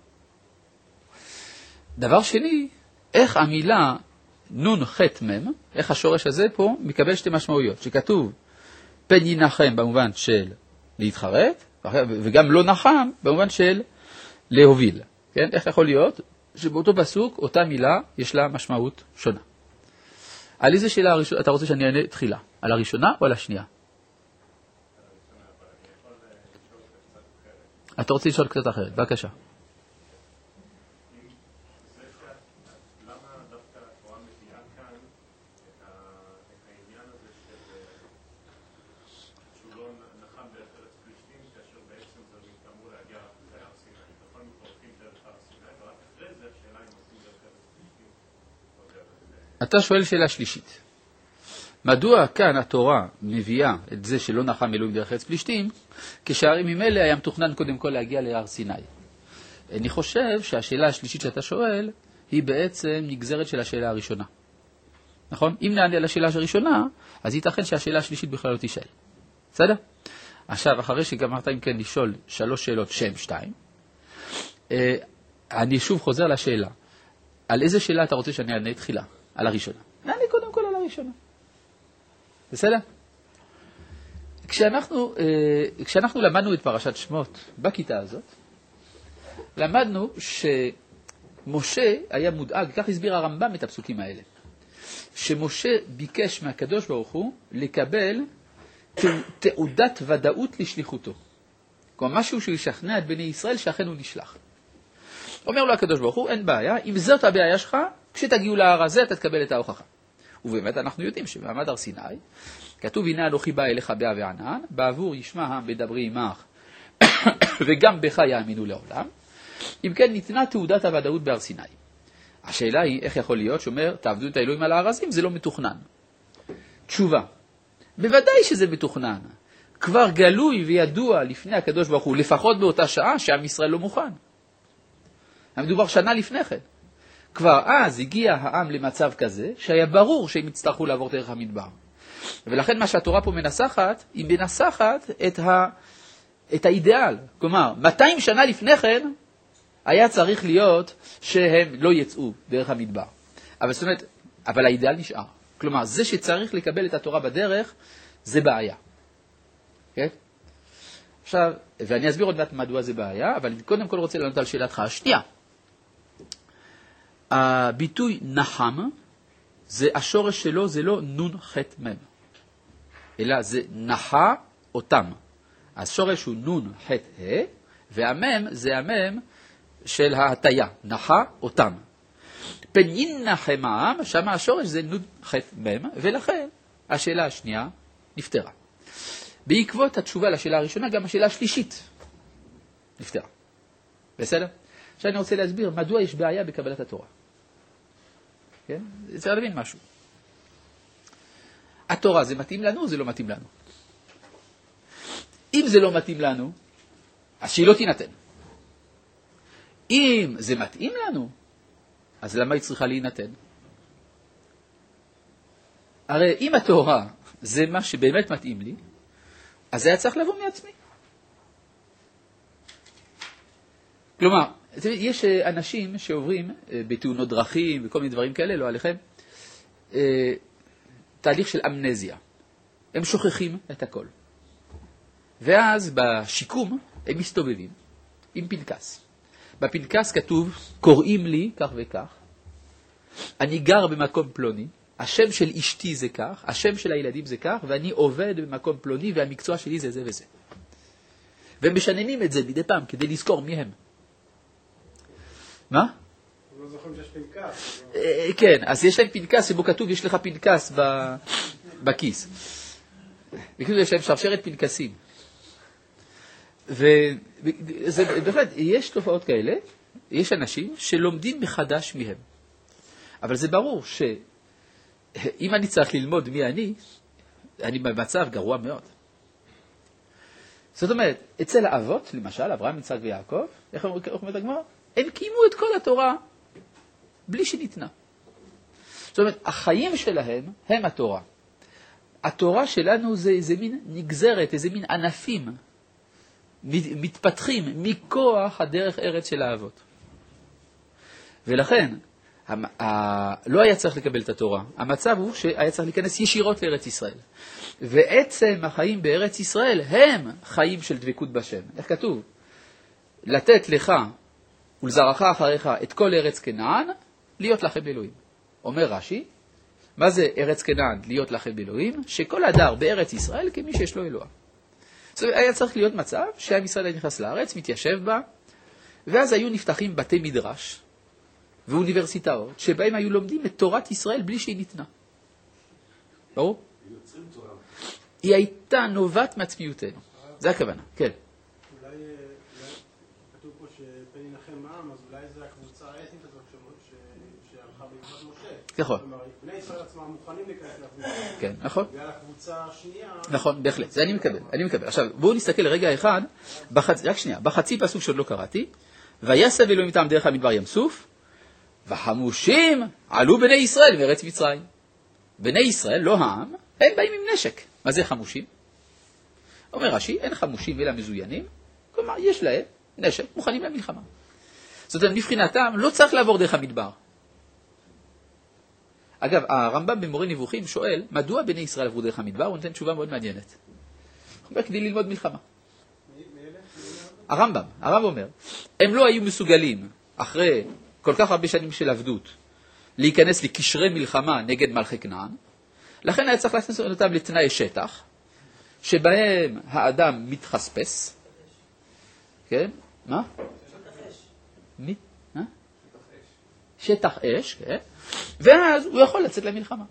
דבר שני, איך המילה נון חט מם, איך השורש הזה פה מקבל שתי משמעויות, שכתוב פן ינחם במובן של להתחרט, וגם לא נחם במובן של להוביל. כן? איך יכול להיות שבאותו פסוק, אותה מילה, יש לה משמעות שונה. על איזה שאלה הראשונה, אתה רוצה שאני אענה תחילה? על הראשונה או על השנייה? אתה רוצה לשאול קצת אחרת, בבקשה. אתה שואל שאלה שלישית. מדוע כאן התורה מביאה את זה שלא נחם אלוהים דרך ארץ פלישתים, כשהרי ממילא היה מתוכנן קודם כל להגיע להר סיני? אני חושב שהשאלה השלישית שאתה שואל היא בעצם נגזרת של השאלה הראשונה. נכון? אם נענה על השאלה הראשונה, אז ייתכן שהשאלה השלישית בכלל לא תשאל. בסדר? עכשיו, אחרי שגמרת אם כן לשאול שלוש שאלות שם שתיים, אני שוב חוזר לשאלה. על איזה שאלה אתה רוצה שאני אענה תחילה? על הראשונה. נענה קודם כל על הראשונה. בסדר? כשאנחנו, כשאנחנו למדנו את פרשת שמות בכיתה הזאת, למדנו שמשה היה מודאג, כך הסביר הרמב"ם את הפסוקים האלה, שמשה ביקש מהקדוש ברוך הוא לקבל תעודת ודאות לשליחותו. כלומר, משהו שישכנע את בני ישראל שאכן הוא נשלח. אומר לו הקדוש ברוך הוא, אין בעיה, אם זאת הבעיה שלך, כשתגיעו להר הזה, אתה תקבל את ההוכחה. ובאמת אנחנו יודעים שבמעמד הר סיני, כתוב, הנה אנוכי בא אליך באה וענן, בעבור ישמע העם בדברי עמך, וגם בך יאמינו לעולם. אם כן, ניתנה תעודת הוודאות בהר סיני. השאלה היא, איך יכול להיות שאומר, תעבדו את האלוהים על הארזים, זה לא מתוכנן. תשובה, בוודאי שזה מתוכנן. כבר גלוי וידוע לפני הקדוש ברוך הוא, לפחות באותה שעה שעם ישראל לא מוכן. המדובר שנה לפני כן. כבר אז הגיע העם למצב כזה, שהיה ברור שהם יצטרכו לעבור דרך המדבר. ולכן מה שהתורה פה מנסחת, היא מנסחת את, ה, את האידאל. כלומר, מאתיים שנה לפני כן, היה צריך להיות שהם לא יצאו דרך המדבר. אבל זאת אומרת, אבל האידאל נשאר. כלומר, זה שצריך לקבל את התורה בדרך, זה בעיה. כן? עכשיו, ואני אסביר עוד מעט מדוע זה בעיה, אבל אני קודם כל רוצה לענות על שאלתך השנייה. הביטוי נחם, זה השורש שלו, זה לא נון חט מם, אלא זה נחה אותם. השורש הוא נון חט ה, והמם זה המם של ההטיה, נחה אותם. פנין נחם העם, שם השורש זה נון חט מם, ולכן השאלה השנייה נפתרה. בעקבות התשובה לשאלה הראשונה, גם השאלה השלישית נפתרה. בסדר? עכשיו אני רוצה להסביר מדוע יש בעיה בקבלת התורה. כן? צריך להבין משהו. התורה זה מתאים לנו או זה לא מתאים לנו? אם זה לא מתאים לנו, אז שהיא לא תינתן. אם זה מתאים לנו, אז למה היא צריכה להינתן? הרי אם התורה זה מה שבאמת מתאים לי, אז זה היה צריך לבוא מעצמי. כלומר, יש אנשים שעוברים בתאונות דרכים וכל מיני דברים כאלה, לא עליכם, תהליך של אמנזיה. הם שוכחים את הכל. ואז בשיקום הם מסתובבים עם פנקס. בפנקס כתוב, קוראים לי כך וכך, אני גר במקום פלוני, השם של אשתי זה כך, השם של הילדים זה כך, ואני עובד במקום פלוני והמקצוע שלי זה זה וזה. והם משננים את זה מדי פעם כדי לזכור מי הם. מה? לא זוכרים שיש פנקס. כן, אז יש להם פנקס שבו כתוב, יש לך פנקס בכיס. וכאילו יש להם שרשרת פנקסים. ובהחלט, יש תופעות כאלה, יש אנשים שלומדים מחדש מהם. אבל זה ברור שאם אני צריך ללמוד מי אני, אני במצב גרוע מאוד. זאת אומרת, אצל האבות, למשל, אברהם, יצחק ויעקב, איך אומרת הגמרא? הם קיימו את כל התורה בלי שניתנה. זאת אומרת, החיים שלהם הם התורה. התורה שלנו זה איזה מין נגזרת, איזה מין ענפים, מתפתחים מכוח הדרך ארץ של האבות. ולכן, לא היה צריך לקבל את התורה. המצב הוא שהיה צריך להיכנס ישירות לארץ ישראל. ועצם החיים בארץ ישראל הם חיים של דבקות בשם. איך כתוב? לתת לך ולזרעך אחריך את כל ארץ כנען, להיות לכם אלוהים. אומר רש"י, מה זה ארץ כנען, להיות לכם אלוהים? שכל הדר בארץ ישראל כמי שיש לו אלוה. זאת אומרת, היה צריך להיות מצב שעם ישראל היה נכנס לארץ, מתיישב בה, ואז היו נפתחים בתי מדרש ואוניברסיטאות, שבהם היו לומדים את תורת ישראל בלי שהיא ניתנה. ברור? היא הייתה נובעת מעצמיותנו. זה הכוונה, כן. אולי כתוב פה שפן ינחם העם, אז אולי זה הקבוצה האתנית הזאת שהלכה בעקבות משה. נכון. כלומר, בני ישראל עצמם מוכנים להיכנס לקבוצה. כן, נכון. ועל הקבוצה השנייה... נכון, בהחלט. זה אני מקבל, אני מקבל. עכשיו, בואו נסתכל לרגע אחד, רק שנייה, בחצי פסוק שעוד לא קראתי, ויסב אלוהים מטעם דרך המדבר ים סוף, וחמושים עלו בני ישראל מארץ מצרים. בני ישראל, לא העם, הם באים עם נשק. מה זה חמושים? אומר רש"י, אין חמושים אלא מזוינים, כלומר, יש להם נשק, מוכנים למלחמה. זאת אומרת, מבחינתם, לא צריך לעבור דרך המדבר. אגב, הרמב"ם במורה נבוכים שואל, מדוע בני ישראל עברו דרך המדבר? הוא נותן תשובה מאוד מעניינת. הוא אומר, כדי ללמוד מלחמה. הרמב"ם, הרמב"ם אומר, הם לא היו מסוגלים, אחרי כל כך הרבה שנים של עבדות, להיכנס לקשרי מלחמה נגד מלכי כנען, לכן היה צריך להכניס אותם לתנאי שטח, שבהם האדם מתחספס, כן? מה? מי? שטח אש, כן? ואז הוא יכול לצאת למלחמה.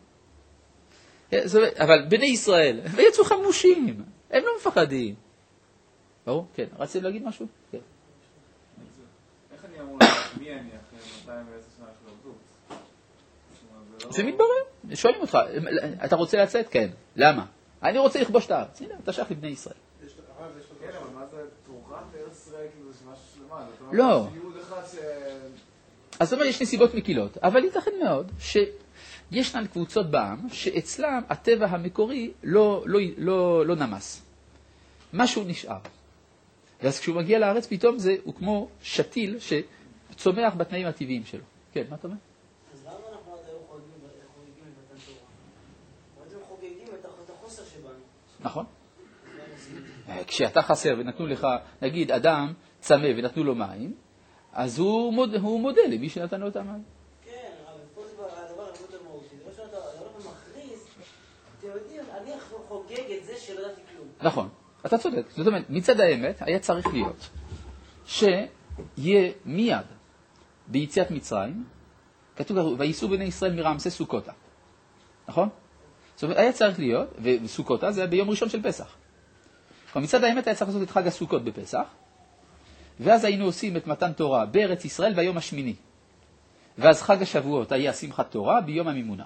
אבל בני ישראל, ויצאו חמושים, הם לא מפחדים. ברור? כן. רציתם להגיד משהו? כן. איך אני אמור לדעת מי מי אני אחרי מאתיים ועשר שנה של עבדות? זה מתברר, שואלים אותך, אתה רוצה לצאת? כן. למה? אני רוצה לכבוש את הארץ. הנה, אתה שייך לבני ישראל. כן, אבל מה זה תורת ארץ ישראל? כאילו זה משהו שלמה. לא. זה ייעוד אחד ש... אז זאת אומרת, יש נסיבות מקילות, אבל ייתכן מאוד שישנן קבוצות בעם שאצלם הטבע המקורי לא, לא, לא, לא נמס. משהו נשאר. ואז כשהוא מגיע לארץ, פתאום זה, הוא כמו שתיל שצומח בתנאים הטבעיים שלו. כן, מה אתה אומר? אז למה אנחנו עד היום חוגגים את מתן תורה? בעצם חוגגים את החוסר שבנו. נכון. כשאתה חסר ונתנו לך, נגיד, אדם צמא ונתנו לו מים, אז הוא מודה, הוא מודה למי שנתן לו את המים. כן, אבל פה זה הדבר הרבה יותר מהותי. זה לא שאתה הולך ומכריז, אתם יודעים, אני חוגג את זה שלא ידעתי כלום. נכון, אתה צודק. זאת אומרת, מצד האמת היה צריך להיות שיהיה מיד ביציאת מצרים, כתוב, וייסעו בני ישראל מרעמסס סוכותה. נכון? זאת אומרת, היה צריך להיות, וסוכותה זה היה ביום ראשון של פסח. כלומר, מצד האמת היה צריך לעשות את חג הסוכות בפסח, ואז היינו עושים את מתן תורה בארץ ישראל ביום השמיני. ואז חג השבועות היה שמחת תורה ביום המימונה.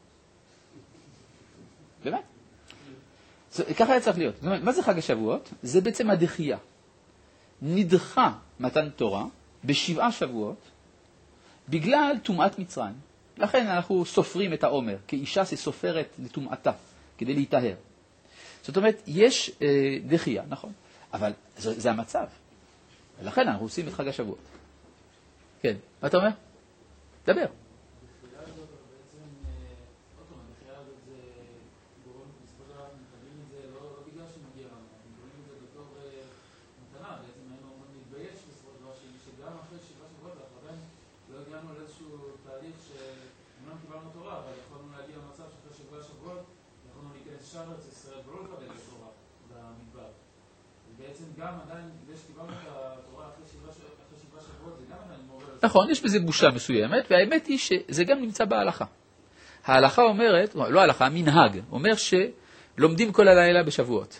באמת? ככה היה צריך להיות. זאת אומרת, מה זה חג השבועות? זה בעצם הדחייה. נדחה מתן תורה בשבעה שבועות בגלל טומאת מצרים. לכן אנחנו סופרים את העומר, כאישה שסופרת לטומאתה, כדי להיטהר. זאת אומרת, יש אה, דחייה, נכון. אבל זה, זה המצב. ולכן אנחנו עושים את חג השבועות. כן, מה אתה אומר? דבר. הבחירה הזאת, בעצם, עוד פעם, הבחירה הזאת זה גורם, בסופו של דבר, מקבלים את זה לא בגלל שמגיע לנו, אנחנו מקבלים את זה בתור מתנה, בעצם היינו אומרים להתבייש בסופו של דבר, שגם אחרי שבעה שבועות, ואחריהם לא הגענו לאיזשהו תהליך שאומנם קיבלנו תורה, אבל יכולנו להגיע למצב שאחרי שבעה שבועות, יכולנו להיכנס לשער ארץ ישראל ולא לקבל את התורה במדבר. ובעצם גם עדיין, זה שקיבלנו את התורה אחרי שבעה שבועות, זה גם עדיין מורה... נכון, יש בזה בושה מסוימת, והאמת היא שזה גם נמצא בהלכה. ההלכה אומרת, לא ההלכה, המנהג, אומר שלומדים כל הלילה בשבועות.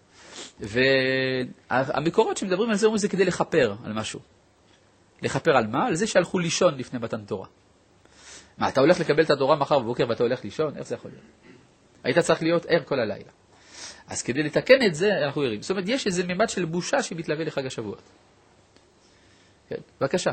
והמקורות שמדברים על זה אומרים זה כדי לחפר על משהו. לחפר על מה? על זה שהלכו לישון לפני מתן תורה. מה, אתה הולך לקבל את התורה מחר בבוקר ואתה הולך לישון? איך זה יכול להיות? היית צריך להיות ער כל הלילה. אז כדי לתקן את זה, אנחנו ערים. זאת אומרת, יש איזה ממד של בושה שמתלווה לחג השבועות. כן, בבקשה.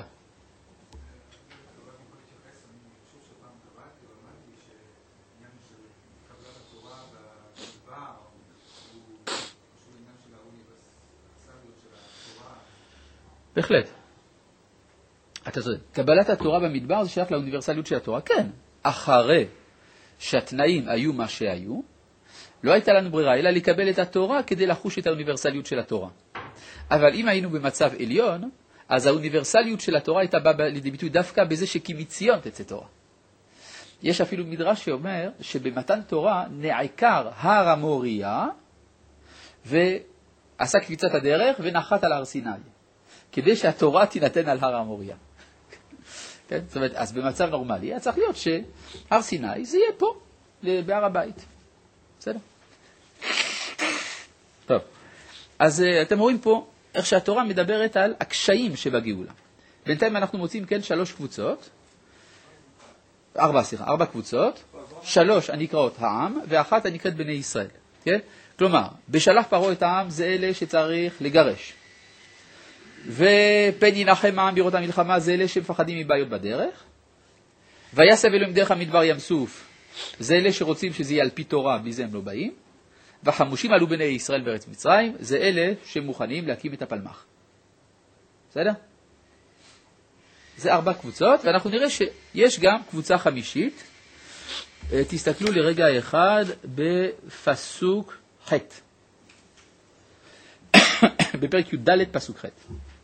בהחלט. אתה צודק. קבלת התורה במדבר זה שייך לאוניברסליות של התורה. כן, אחרי שהתנאים היו מה שהיו, לא הייתה לנו ברירה, אלא לקבל את התורה כדי לחוש את האוניברסליות של התורה. אבל אם היינו במצב עליון, אז האוניברסליות של התורה הייתה באה לידי ביטוי דווקא בזה שכי מציון תצא תורה. יש אפילו מדרש שאומר שבמתן תורה נעקר הר המוריה ועשה קפיצת הדרך ונחת על הר סיני, כדי שהתורה תינתן על הר המוריה. כן? זאת אומרת, אז במצב נורמלי היה צריך להיות שהר סיני זה יהיה פה, בהר הבית. בסדר? טוב. אז אתם רואים פה איך שהתורה מדברת על הקשיים שבגאולה. בינתיים אנחנו מוצאים, כן, שלוש קבוצות, ארבע, סליחה, ארבע קבוצות, שלוש הנקראות העם, ואחת הנקראת בני ישראל. כן? כלומר, בשלח פרעה את העם זה אלה שצריך לגרש. ופן ינחם העם בראותם מלחמה זה אלה שמפחדים מבעיות בדרך. ויסב אלוהים דרך המדבר ים סוף, זה אלה שרוצים שזה יהיה על פי תורה, בלי זה הם לא באים. והחמושים עלו בני ישראל בארץ מצרים, זה אלה שמוכנים להקים את הפלמח. בסדר? זה ארבע קבוצות, ואנחנו נראה שיש גם קבוצה חמישית. תסתכלו לרגע אחד בפסוק ח'. בפרק י"ד פסוק ח'.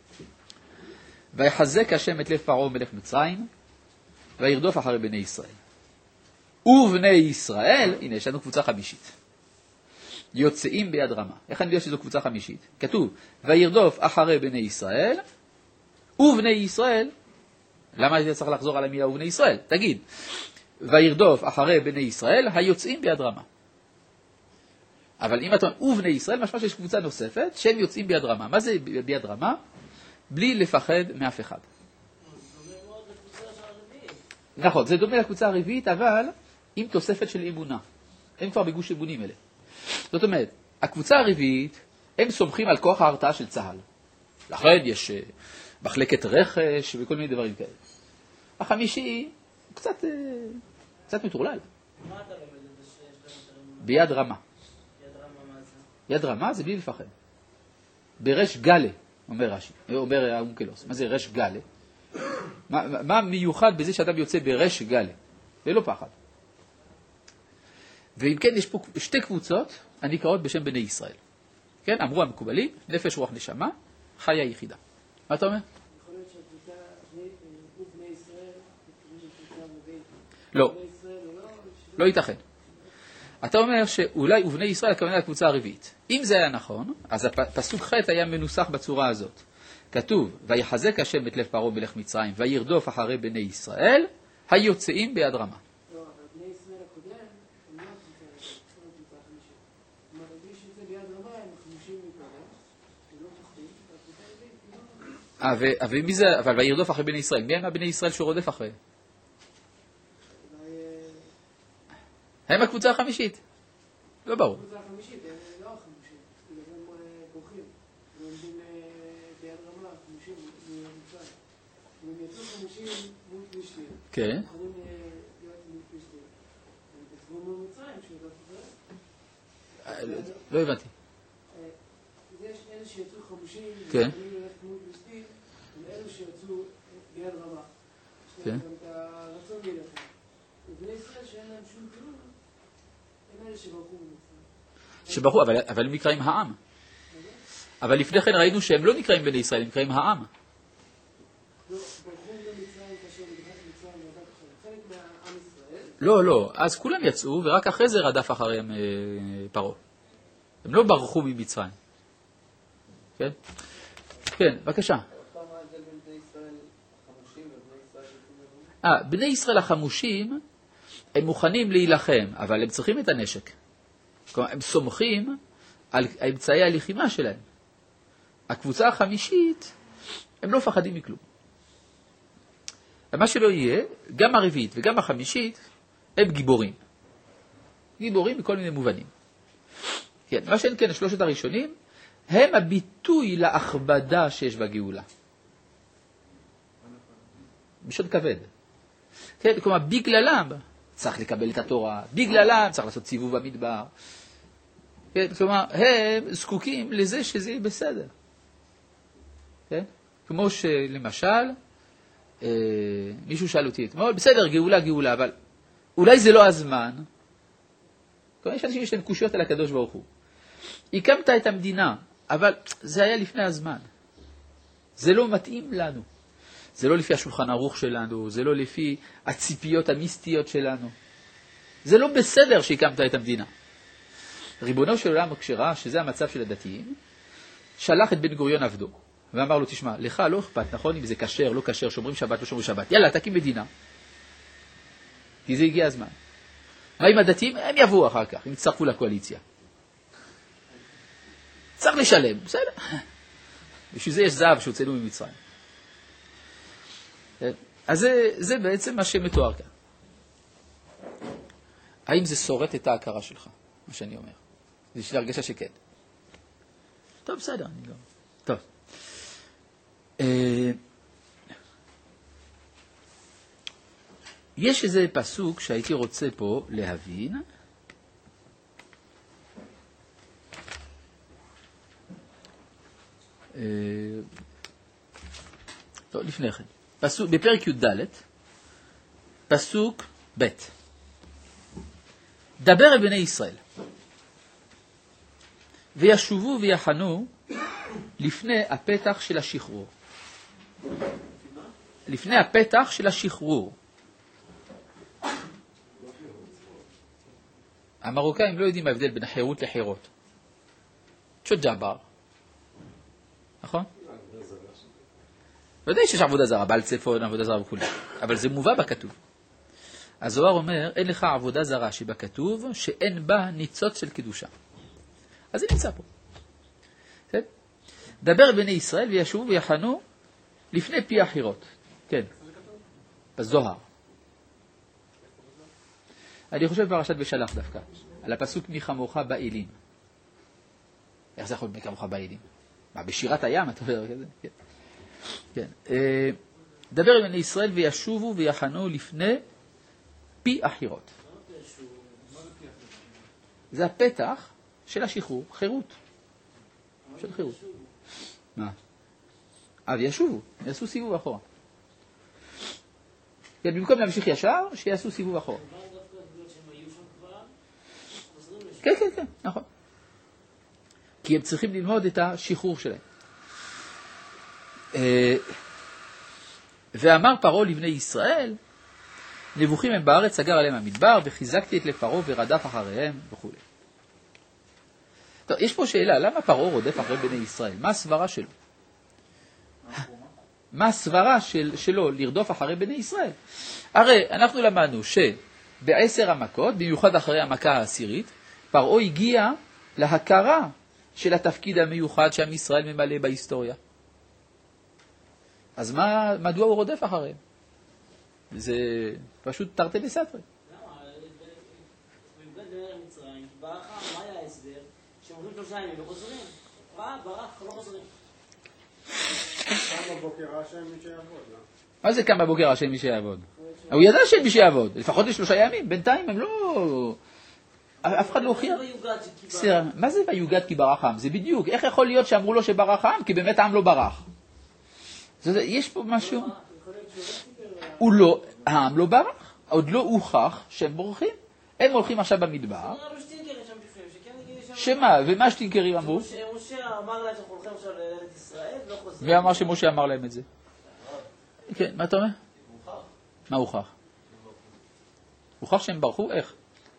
ויחזק השם את לב פרעה מלך מצרים, וירדוף אחרי בני ישראל. ובני ישראל, הנה יש לנו קבוצה חמישית. יוצאים ביד רמה. איך אני יודע שזו קבוצה חמישית? כתוב, וירדוף אחרי בני ישראל, ובני ישראל, למה אני צריך לחזור על המילה ובני ישראל? תגיד, וירדוף אחרי בני ישראל, היוצאים ביד רמה. אבל אם אתה אומר, ובני ישראל, משמע שיש קבוצה נוספת, שהם יוצאים ביד רמה. מה זה ביד רמה? בלי לפחד מאף אחד. זאת אומרת נכון, זה דומה לקבוצה הרביעית, אבל עם תוספת של אמונה. הם כבר בגוש אמונים אלה. זאת אומרת, הקבוצה הרביעית, הם סומכים על כוח ההרתעה של צה"ל. לכן יש מחלקת רכש וכל מיני דברים כאלה. החמישי, קצת, קצת מטורלל. מה אתה לומד את זה שיש להם יותר אמונה? ביד רמה. יד רמה מה זה? יד רמה זה בלי לפחד. ברש גלה, אומר רש"י, אומר האונקלוס. מה זה רש גלה? מה, מה מיוחד בזה שאדם יוצא ברש גלה? ללא פחד. ואם כן, יש פה שתי קבוצות הנקראות בשם בני ישראל. כן, אמרו המקובלים, נפש רוח נשמה, חיה יחידה. מה אתה אומר? יכול להיות שהקבוצה, הוא בני ישראל, קבוצה רביעית. לא, בני ישראל לא... לא ייתכן. אתה אומר שאולי ובני ישראל הכוונה לקבוצה הרביעית. אם זה היה נכון, אז הפסוק ח' היה מנוסח בצורה הזאת. כתוב, ויחזק השם את לב פרעה מלך מצרים, וירדוף אחרי בני ישראל, היוצאים ביד רמה. לא, אבל בני ישראל הקודם, הם לא הקבוצה הרביעית, לא הקבוצה החמישית. הם מרגיש שזה ביד רמה, הם חמושים מקודם, הם לא פוחדים, והקבוצה הרביעית, לא... אבל מי זה, אבל וירדוף אחרי בני ישראל, מי הם הבני ישראל שהוא רודף אחרי? אולי... הם הקבוצה החמישית. לא ברור. הקבוצה החמישית, הם לא החמושים, בגלל זה הם בורחים. הם עומדים ביד רמה, חמושים ממצרים. הם יצאו חמושים מול פלישתים. כן. יכולים להיות מול פלישתים. הם יצאו מול מצרים, שהוא לא תפרד. לא הבנתי. יש אלה שיצאו חמושים, כן. יכולים ללכת מול פלישתים, הם אלה שיצאו ביד רמה. יש להם כן. גם את הרצון להילחם. ובני ישראל שאין להם שום כלום, הם אלה שברחו ממצרים. שברור, אבל, אבל הם נקראים העם. אבל לפני כן ראינו שהם לא נקראים בני ישראל, הם נקראים העם. לא, ברחו ממצרים כאשר נדחת מצרים רדף אחריהם. חלק מהעם ישראל. לא, לא, אז כולם יצאו, ורק אחרי זה רדף אחריהם אה, פרעה. הם לא ברחו ממצרים. כן? כן, בבקשה. אה, בני ישראל החמושים, הם מוכנים להילחם, אבל הם צריכים את הנשק. כלומר, הם סומכים על אמצעי הלחימה שלהם. הקבוצה החמישית, הם לא מפחדים מכלום. ומה שלא יהיה, גם הרביעית וגם החמישית, הם גיבורים. גיבורים בכל מיני מובנים. כן, מה שאין כן, השלושת הראשונים, הם הביטוי להכבדה שיש בגאולה. בשוד כבד. כן, כלומר, בגללם צריך לקבל את התורה, בגללם צריך לעשות סיבוב במדבר. כן, כלומר, הם זקוקים לזה שזה יהיה בסדר. כן? כמו שלמשל, אה, מישהו שאל אותי אתמול, בסדר, גאולה, גאולה, אבל אולי זה לא הזמן. כלומר, יש אנשים שיש להם קושיות על הקדוש ברוך הוא. הקמת את המדינה, אבל זה היה לפני הזמן. זה לא מתאים לנו. זה לא לפי השולחן ערוך שלנו, זה לא לפי הציפיות המיסטיות שלנו. זה לא בסדר שהקמת את המדינה. ריבונו של עולם, כשראה שזה המצב של הדתיים, שלח את בן גוריון עבדו, ואמר לו, תשמע, לך לא אכפת, נכון, אם זה כשר, לא כשר, שומרים שבת, לא שומרים שבת. יאללה, תקים מדינה. כי זה הגיע הזמן. מה עם הדתיים? הם יבואו אחר כך, הם יצטרפו לקואליציה. צריך לשלם, בסדר. בשביל זה יש זהב שהוצאנו ממצרים. אז זה, זה בעצם מה שמתואר כאן. האם זה שורט את ההכרה שלך, מה שאני אומר? יש לי הרגשה שכן. טוב, בסדר, אני לא... טוב. יש איזה פסוק שהייתי רוצה פה להבין. טוב, לפני כן. פסוק, בפרק י"ד, פסוק ב' דבר אל בני ישראל, וישובו ויחנו לפני הפתח של השחרור. לפני הפתח של השחרור. המרוקאים לא יודעים ההבדל בין החירות לחירות. צ'ו ג'אבר. נכון? ודאי שיש עבודה זרה, בעל צפון, עבודה זרה וכו'. אבל זה מובא בכתוב. הזוהר אומר, אין לך עבודה זרה שבכתוב, שאין בה ניצוץ של קדושה. אז זה נמצא פה. דבר בני ישראל וישובו ויחנו לפני פי החירות. כן. בזוהר. אני חושב פרשת בשלח דווקא, על הפסוק מי כמוך באלים. איך זה יכול להיות מי כמוך באלים? מה, בשירת הים אתה אומר כזה? כן. כן. אה, דבר עם בני ישראל וישובו ויחנו לפני פי החירות. זה הפתח של השחרור, חירות. של חירות. מה? אה, וישובו, יעשו סיבוב אחורה. כן, במקום להמשיך ישר, שיעשו סיבוב אחורה. כן, כן, כן, נכון. כי הם צריכים ללמוד את השחרור שלהם. ואמר פרעה לבני ישראל, נבוכים הם בארץ, סגר עליהם המדבר, וחיזקתי את לפרעה ורדף אחריהם וכו'. טוב, יש פה שאלה, למה פרעה רודף אחרי בני ישראל? מה הסברה שלו? מה הסברה של, שלו לרדוף אחרי בני ישראל? הרי אנחנו למדנו שבעשר המכות, במיוחד אחרי המכה העשירית, פרעה הגיע להכרה של התפקיד המיוחד שעם ישראל ממלא בהיסטוריה. אז מה, מדוע הוא רודף אחריהם? זה פשוט תרתי דסתרי. למה? במגד בערב מצרים, ברכה, מה היה ההסבר? שהם עוברים שלושה ימים וחוזרים. רע, ברח, לא חוזרים. כמה בבוקר רע שאין מי שיעבוד, לא? מה זה כמה בבוקר רע שאין מי שיעבוד? הוא ידע שאין מי שיעבוד, לפחות לשלושה ימים, בינתיים הם לא... אף אחד לא הוכיח. מה זה ויוגד כי ברח העם? זה בדיוק, איך יכול להיות שאמרו לו שברח העם? כי באמת העם לא ברח. יש פה משהו... הוא לא, העם לא ברח, עוד לא הוכח שהם בורחים. הם הולכים עכשיו במדבר. שמה? ומה שטינקרים אמרו? שמשה אמר להם שאנחנו הולכים עכשיו לארץ ישראל, לא חוזרים. מי אמר שמשה אמר להם את זה? כן, מה אתה אומר? הוכח. מה הוכח? הוכח שהם ברחו? איך?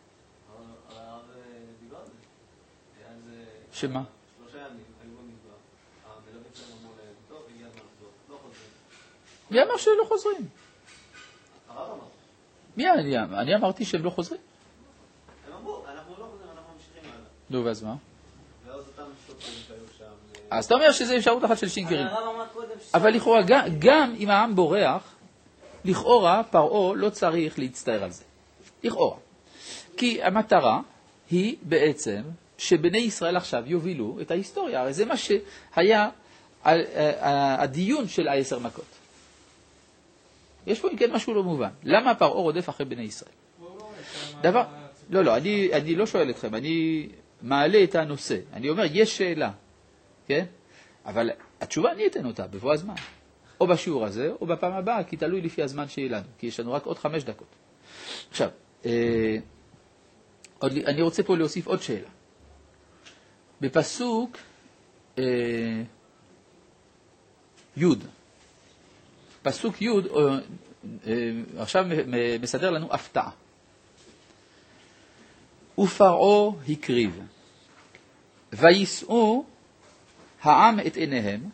שמה? שלושה ימים, היו במדבר. המלווים שלהם אמרו להם, טוב, הגיע הזמן לחזור, לא חוזרים. מי אמר שהם לא חוזרים? הרב אמר. מי אני? אני אמרתי שהם לא חוזרים. הם אמרו, אנחנו לא חוזרים, אנחנו ממשיכים הלאה. נו, ואז מה? ואז אותם שוטרים שהיו שם... אז אתה אומר שזה אפשרות אחת של שינקרים. הרב אמר קודם ש... אבל לכאורה, גם אם העם בורח, לכאורה פרעה לא צריך להצטער על זה. לכאורה. כי המטרה היא בעצם שבני ישראל עכשיו יובילו את ההיסטוריה. הרי זה מה שהיה הדיון של העשר מכות. יש פה אם כן משהו לא מובן. למה פרעה רודף אחרי בני ישראל? דבר, לא, לא, אני, אני לא שואל אתכם, אני מעלה את הנושא. אני אומר, יש שאלה, כן? אבל התשובה אני אתן אותה בבוא הזמן. או בשיעור הזה, או בפעם הבאה, כי תלוי לפי הזמן שיהיה לנו, כי יש לנו רק עוד חמש דקות. עכשיו, אה, עוד, אני רוצה פה להוסיף עוד שאלה. בפסוק אה, י', פסוק י', אה, אה, עכשיו מסדר לנו הפתעה. ופרעה הקריב, וישאו העם את עיניהם,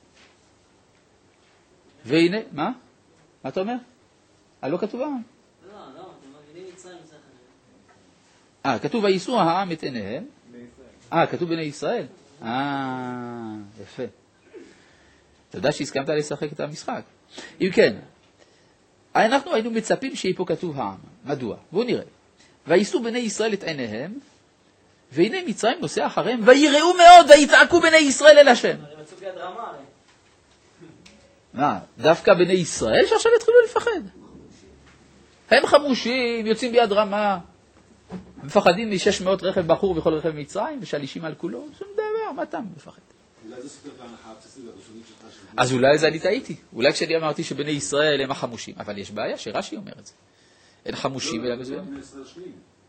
והנה, מה? מה אתה אומר? אה, לא כתוב העם. לא, לא, אתם מבינים מצרים מצרים. אה, כתוב וישאו העם את עיניהם. אה, כתוב בני ישראל? אה, יפה. אתה יודע שהסכמת לשחק את המשחק. אם כן, אנחנו היינו מצפים שיהיה פה כתוב העם. מדוע? בואו נראה. וישאו בני ישראל את עיניהם, והנה מצרים נוסע אחריהם, ויראו מאוד ויצעקו בני ישראל אל השם. הם מצאו ביד רמה הרי. מה, דווקא בני ישראל שעכשיו יתחילו לפחד? הם חמושים, יוצאים ביד רמה, מפחדים מ-שש מאות רכב בחור וכל רכב מצרים, ושלישים על כולו, שום דבר, מה אתה מפחד? אולי זה סופר להנחה הבסיסית והראשונית שלך של... אז אולי זה אני טעיתי, אולי כשאני אמרתי שבני ישראל הם החמושים, אבל יש בעיה שרש"י אומר את זה. אין חמושים אלא מזוהים. בני ישראל שניים.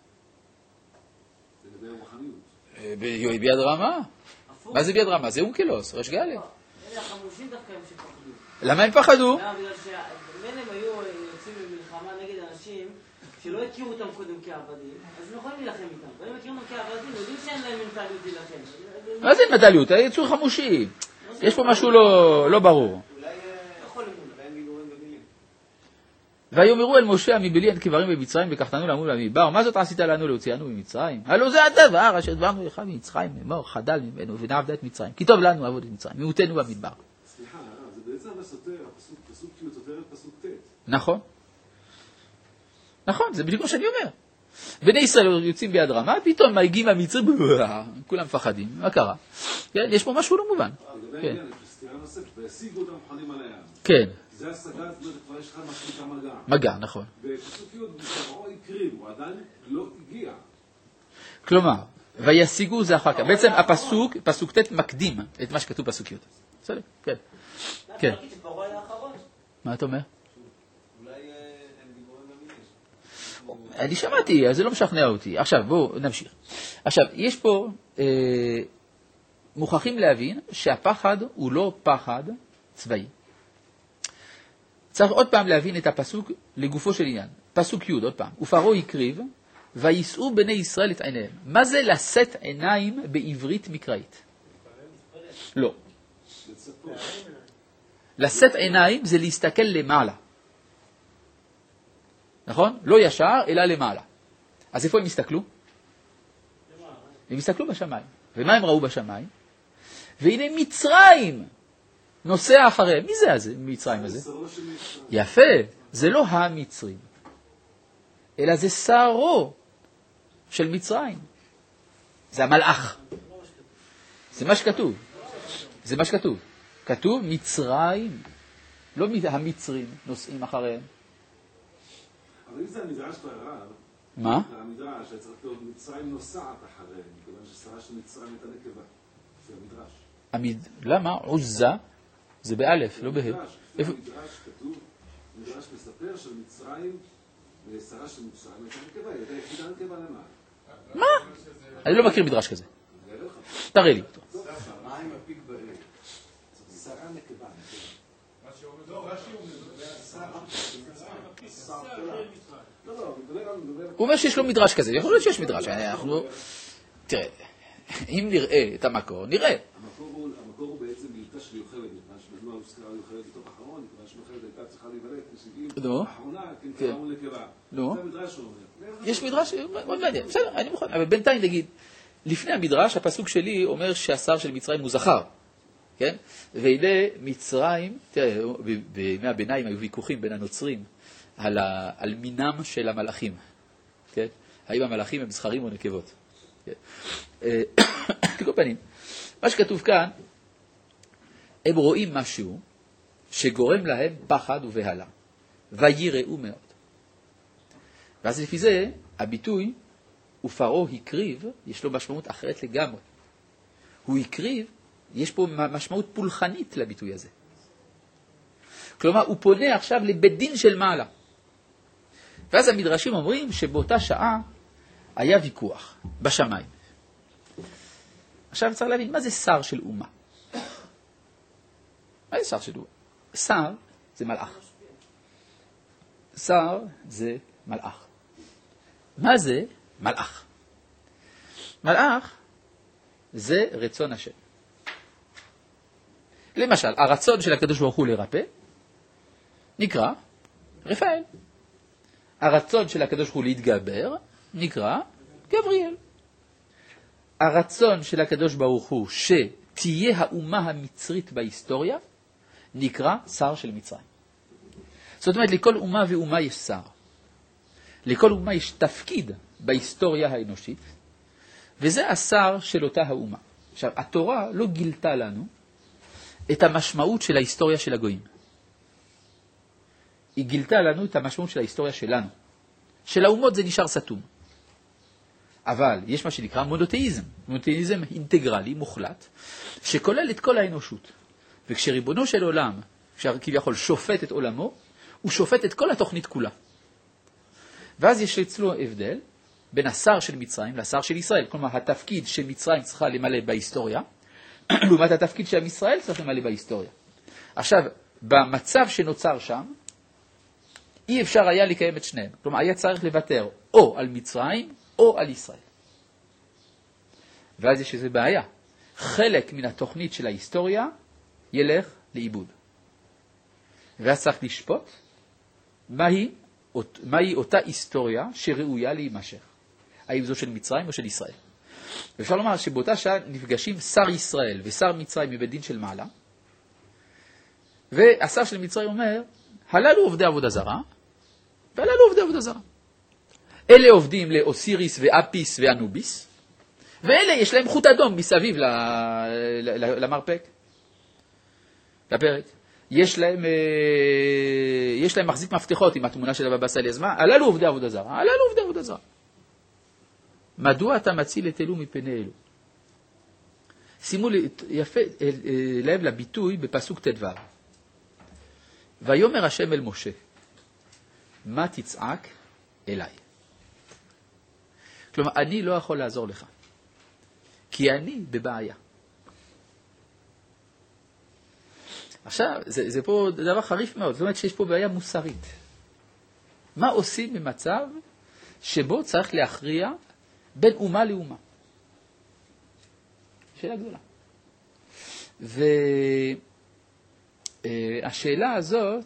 זה לגבי הרוחניות. ביואי ביד רמה? מה זה ביד רמה? זה אונקלוס, רש גאלה. אלה החמושים דווקא הם שפחדו. למה הם פחדו? למה? בגלל שמילא הם היו יוצאים במלחמה נגד אנשים שלא הכירו אותם קודם כעבדים, אז הם יכולים להילחם איתם. והם הכירו אותם כעבדים, יודעים שאין להם מנטליות להילחם. מה זה מנטליות? יצאו חמושים. יש פה משהו לא ברור. אולי הם גיבורים במילים. ויאמרו אל משה המבלי קברים במצרים וקחתנו לעמוד במדבר, מה זאת עשית לנו להוציאנו ממצרים? הלא זה הדבר אשר דברנו לך ממצרים, אמור חדל ממנו ונעבדה את מצרים, כי טוב לנו לעבוד את מצרים, מיעוטנו במדבר. סליחה, זה בעצם הסותר, פסוק י' סותר את פסוק ט'. נכון. נכון, זה בדיוק מה שאני אומר. בני ישראל יוצאים ביד רמה, פתאום מגיעים המצרים, כולם מפחדים, מה קרה? יש פה משהו לא מובן. לגבי סתירה נוספת, והשיגו אותם מוכנים על הים. כן. זה השגת, כבר יש לך משהו מגע. מגע, נכון. בפסוק י' פרעה הקריב, הוא עדיין לא הגיע. כלומר, וישיגו זה אחר כך. בעצם הפסוק, פסוק ט' מקדים את מה שכתוב פסוק י'. בסדר? כן. כן. מה אתה אומר? אני שמעתי, אז זה לא משכנע אותי. עכשיו, בואו נמשיך. עכשיו, יש פה, אה, מוכרחים להבין שהפחד הוא לא פחד צבאי. צריך עוד פעם להבין את הפסוק לגופו של עניין. פסוק י' עוד פעם. ופרעה הקריב, וישאו בני ישראל את עיניהם. מה זה לשאת עיניים בעברית מקראית? לא. לשאת עיניים זה להסתכל למעלה. נכון? לא ישר, אלא למעלה. אז איפה הם הסתכלו? הם הסתכלו בשמיים. ומה הם ראו בשמיים? והנה מצרים נוסע אחריהם. מי זה הזה, מצרים הזה? יפה, זה לא המצרים, אלא זה שערו של מצרים. זה המלאך. זה מה שכתוב. זה מה שכתוב. כתוב מצרים, לא המצרים נוסעים אחריהם. אבל אם זה המדרש כבר הרב, מה? המדרש, היה צריך להיות מצרים נוסעת אחריהם, כיוון ששרה של מצרים הייתה נקבה. זה המדרש. המד... למה? עוזה זה באלף, לא בה'. המדרש, איפה? המדרש כתוב, המדרש מספר של מצרים, ושרה של מצרים הייתה נקבה, היא הייתה יחידה נקבה למעלה. מה? אני לא מכיר מדרש כזה. תראה לי אותו. מה עם הפיק בלב? שרה נקבה. מה שאומר, לא, רש"י הוא אומר שיש לו מדרש כזה, יכול להיות שיש מדרש, אנחנו, תראה, אם נראה את המקור, נראה. המקור הוא בעצם בלתה של יוחלת, מכיוון שבזמן הוזכרה יוחלת בתוך האחרון, מכיוון שיוחלת הייתה צריכה להיוולד כשבעים, האחרונה, כן קראו נקבה. זה המדרש שהוא אומר. יש מדרש, מאוד מעניין, בסדר, אני מוכן, אבל בינתיים נגיד, לפני המדרש, הפסוק שלי אומר שהשר של מצרים הוא זכר, כן? והנה מצרים, תראה, בימי הביניים היו ויכוחים בין הנוצרים, על, ה, על מינם של המלאכים. כן? האם המלאכים הם זכרים או נקבות. כן? לכל פנים, מה שכתוב כאן, הם רואים משהו שגורם להם פחד ובהלה, ויראו מאוד. ואז לפי זה, הביטוי, ופרעה הקריב, יש לו משמעות אחרת לגמרי. הוא הקריב, יש פה משמעות פולחנית לביטוי הזה. כלומר, הוא פונה עכשיו לבית דין של מעלה. ואז המדרשים אומרים שבאותה שעה היה ויכוח בשמיים. עכשיו צריך להבין, מה זה שר של אומה? מה זה שר של אומה? שר זה מלאך. שר זה מלאך. מה זה מלאך? מלאך זה רצון השם. למשל, הרצון של הקדוש ברוך הוא לרפא נקרא רפאל. הרצון של הקדוש ברוך הוא להתגבר נקרא גבריאל. הרצון של הקדוש ברוך הוא שתהיה האומה המצרית בהיסטוריה נקרא שר של מצרים. זאת אומרת, לכל אומה ואומה יש שר. לכל אומה יש תפקיד בהיסטוריה האנושית, וזה השר של אותה האומה. עכשיו, התורה לא גילתה לנו את המשמעות של ההיסטוריה של הגויים. היא גילתה לנו את המשמעות של ההיסטוריה שלנו. של האומות זה נשאר סתום. אבל יש מה שנקרא מונותאיזם. מונותאיזם אינטגרלי, מוחלט, שכולל את כל האנושות. וכשריבונו של עולם, כביכול שופט את עולמו, הוא שופט את כל התוכנית כולה. ואז יש אצלו הבדל בין השר של מצרים לשר של ישראל. כלומר, התפקיד שמצרים צריכה למלא בהיסטוריה, לעומת התפקיד שהמישראל צריך למלא בהיסטוריה. עכשיו, במצב שנוצר שם, אי אפשר היה לקיים את שניהם. כלומר, היה צריך לוותר או על מצרים או על ישראל. ואז יש איזו בעיה. חלק מן התוכנית של ההיסטוריה ילך לאיבוד. ואז צריך לשפוט מהי, מהי אותה היסטוריה שראויה להימשך. האם זו של מצרים או של ישראל. ואפשר לומר שבאותה שעה נפגשים שר ישראל ושר מצרים מבית דין של מעלה, והשר של מצרים אומר, הללו עובדי עבודה זרה, והללו עובדי עבודה זרה. אלה עובדים לאוסיריס ואפיס ואנוביס, ואלה יש להם חוט אדום מסביב למרפק, לפרק. יש להם, יש להם מחזיק מפתחות עם התמונה של הבבא סאלי, אז מה? הללו עובדי עבודה זרה, הללו עובדי עבודה זרה. מדוע אתה מציל את אלו מפני אלו? שימו יפה לב לביטוי בפסוק ט"ו. ויאמר השם אל משה, מה תצעק אליי? כלומר, אני לא יכול לעזור לך, כי אני בבעיה. עכשיו, זה, זה פה דבר חריף מאוד, זאת אומרת שיש פה בעיה מוסרית. מה עושים במצב שבו צריך להכריע בין אומה לאומה? שאלה גדולה. והשאלה הזאת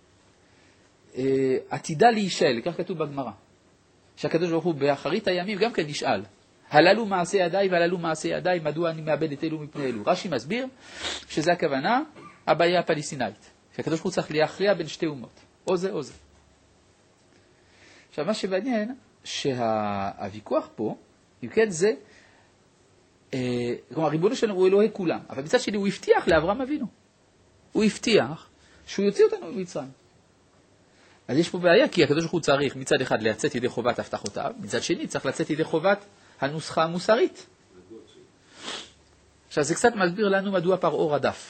עתידה להישאל, כך כתוב בגמרא, שהקדוש ברוך הוא באחרית הימים גם כן נשאל, הללו מעשי ידיי והללו מעשי ידיי, מדוע אני מאבד את אלו מפני אלו? רש"י מסביר שזה הכוונה, הבעיה הפלסטינאית, שהקדוש ברוך הוא צריך להכריע בין שתי אומות, או זה או זה. עכשיו מה שמעניין, שהוויכוח פה, אם כן זה, אה, כלומר ריבונו שלנו הוא אלוהי כולם, אבל מצד שני הוא הבטיח לאברהם אבינו, הוא הבטיח שהוא יוציא אותנו ממצרים. אז יש פה בעיה, כי הקדוש ברוך הוא צריך מצד אחד לצאת ידי חובת הבטחותיו, מצד שני צריך לצאת ידי חובת הנוסחה המוסרית. עכשיו זה קצת מסביר לנו מדוע פרעה רדף.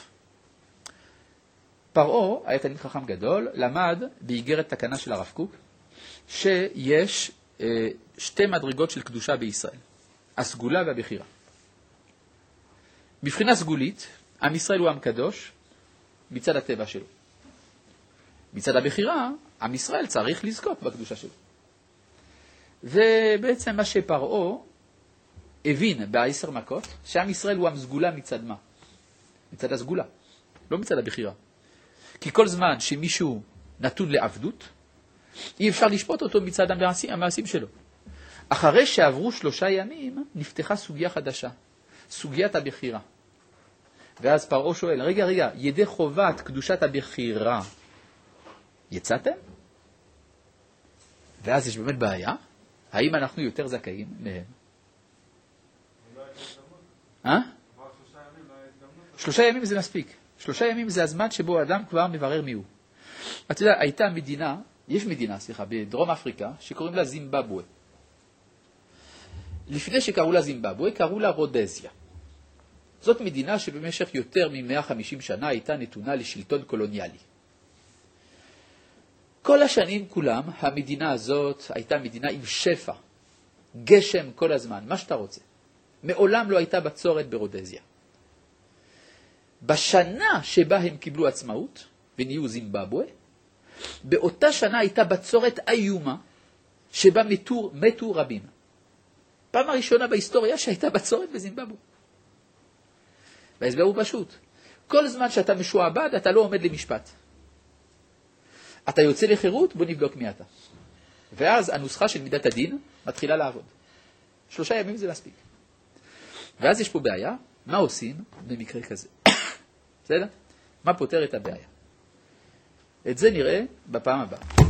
פרעה היה תלמיד חכם גדול, למד באיגרת תקנה של הרב קוק, שיש אה, שתי מדרגות של קדושה בישראל, הסגולה והבחירה. מבחינה סגולית, עם ישראל הוא עם קדוש מצד הטבע שלו. מצד הבחירה, עם ישראל צריך לזכות בקדושה שלו. ובעצם מה שפרעה הבין בעשר מכות, שעם ישראל הוא עם סגולה מצד מה? מצד הסגולה, לא מצד הבחירה. כי כל זמן שמישהו נתון לעבדות, אי אפשר לשפוט אותו מצד המעשים, המעשים שלו. אחרי שעברו שלושה ימים, נפתחה סוגיה חדשה, סוגיית הבחירה. ואז פרעה שואל, רגע, רגע, ידי חובת קדושת הבחירה, יצאתם? ואז יש באמת בעיה, האם אנחנו יותר זכאים מהם? אה? שלושה ימים זה מספיק. שלושה ימים זה הזמן שבו האדם כבר מברר מיהו. אתה יודע, הייתה מדינה, יש מדינה, סליחה, בדרום אפריקה, שקוראים לה זימבבואה. לפני שקראו לה זימבבואה, קראו לה רודזיה. זאת מדינה שבמשך יותר מ-מאה וחמישים שנה הייתה נתונה לשלטון קולוניאלי. כל השנים כולם, המדינה הזאת הייתה מדינה עם שפע, גשם כל הזמן, מה שאתה רוצה. מעולם לא הייתה בצורת ברודזיה. בשנה שבה הם קיבלו עצמאות ונהיו זימבבואה, באותה שנה הייתה בצורת איומה שבה מתו, מתו רבים. פעם הראשונה בהיסטוריה שהייתה בצורת בזימבבואה. וההסבר הוא פשוט. כל זמן שאתה משועבד, אתה לא עומד למשפט. אתה יוצא לחירות, בוא נבדוק מי אתה. ואז הנוסחה של מידת הדין מתחילה לעבוד. שלושה ימים זה מספיק. ואז יש פה בעיה, מה עושים במקרה כזה? בסדר? מה פותר את הבעיה? את זה נראה בפעם הבאה.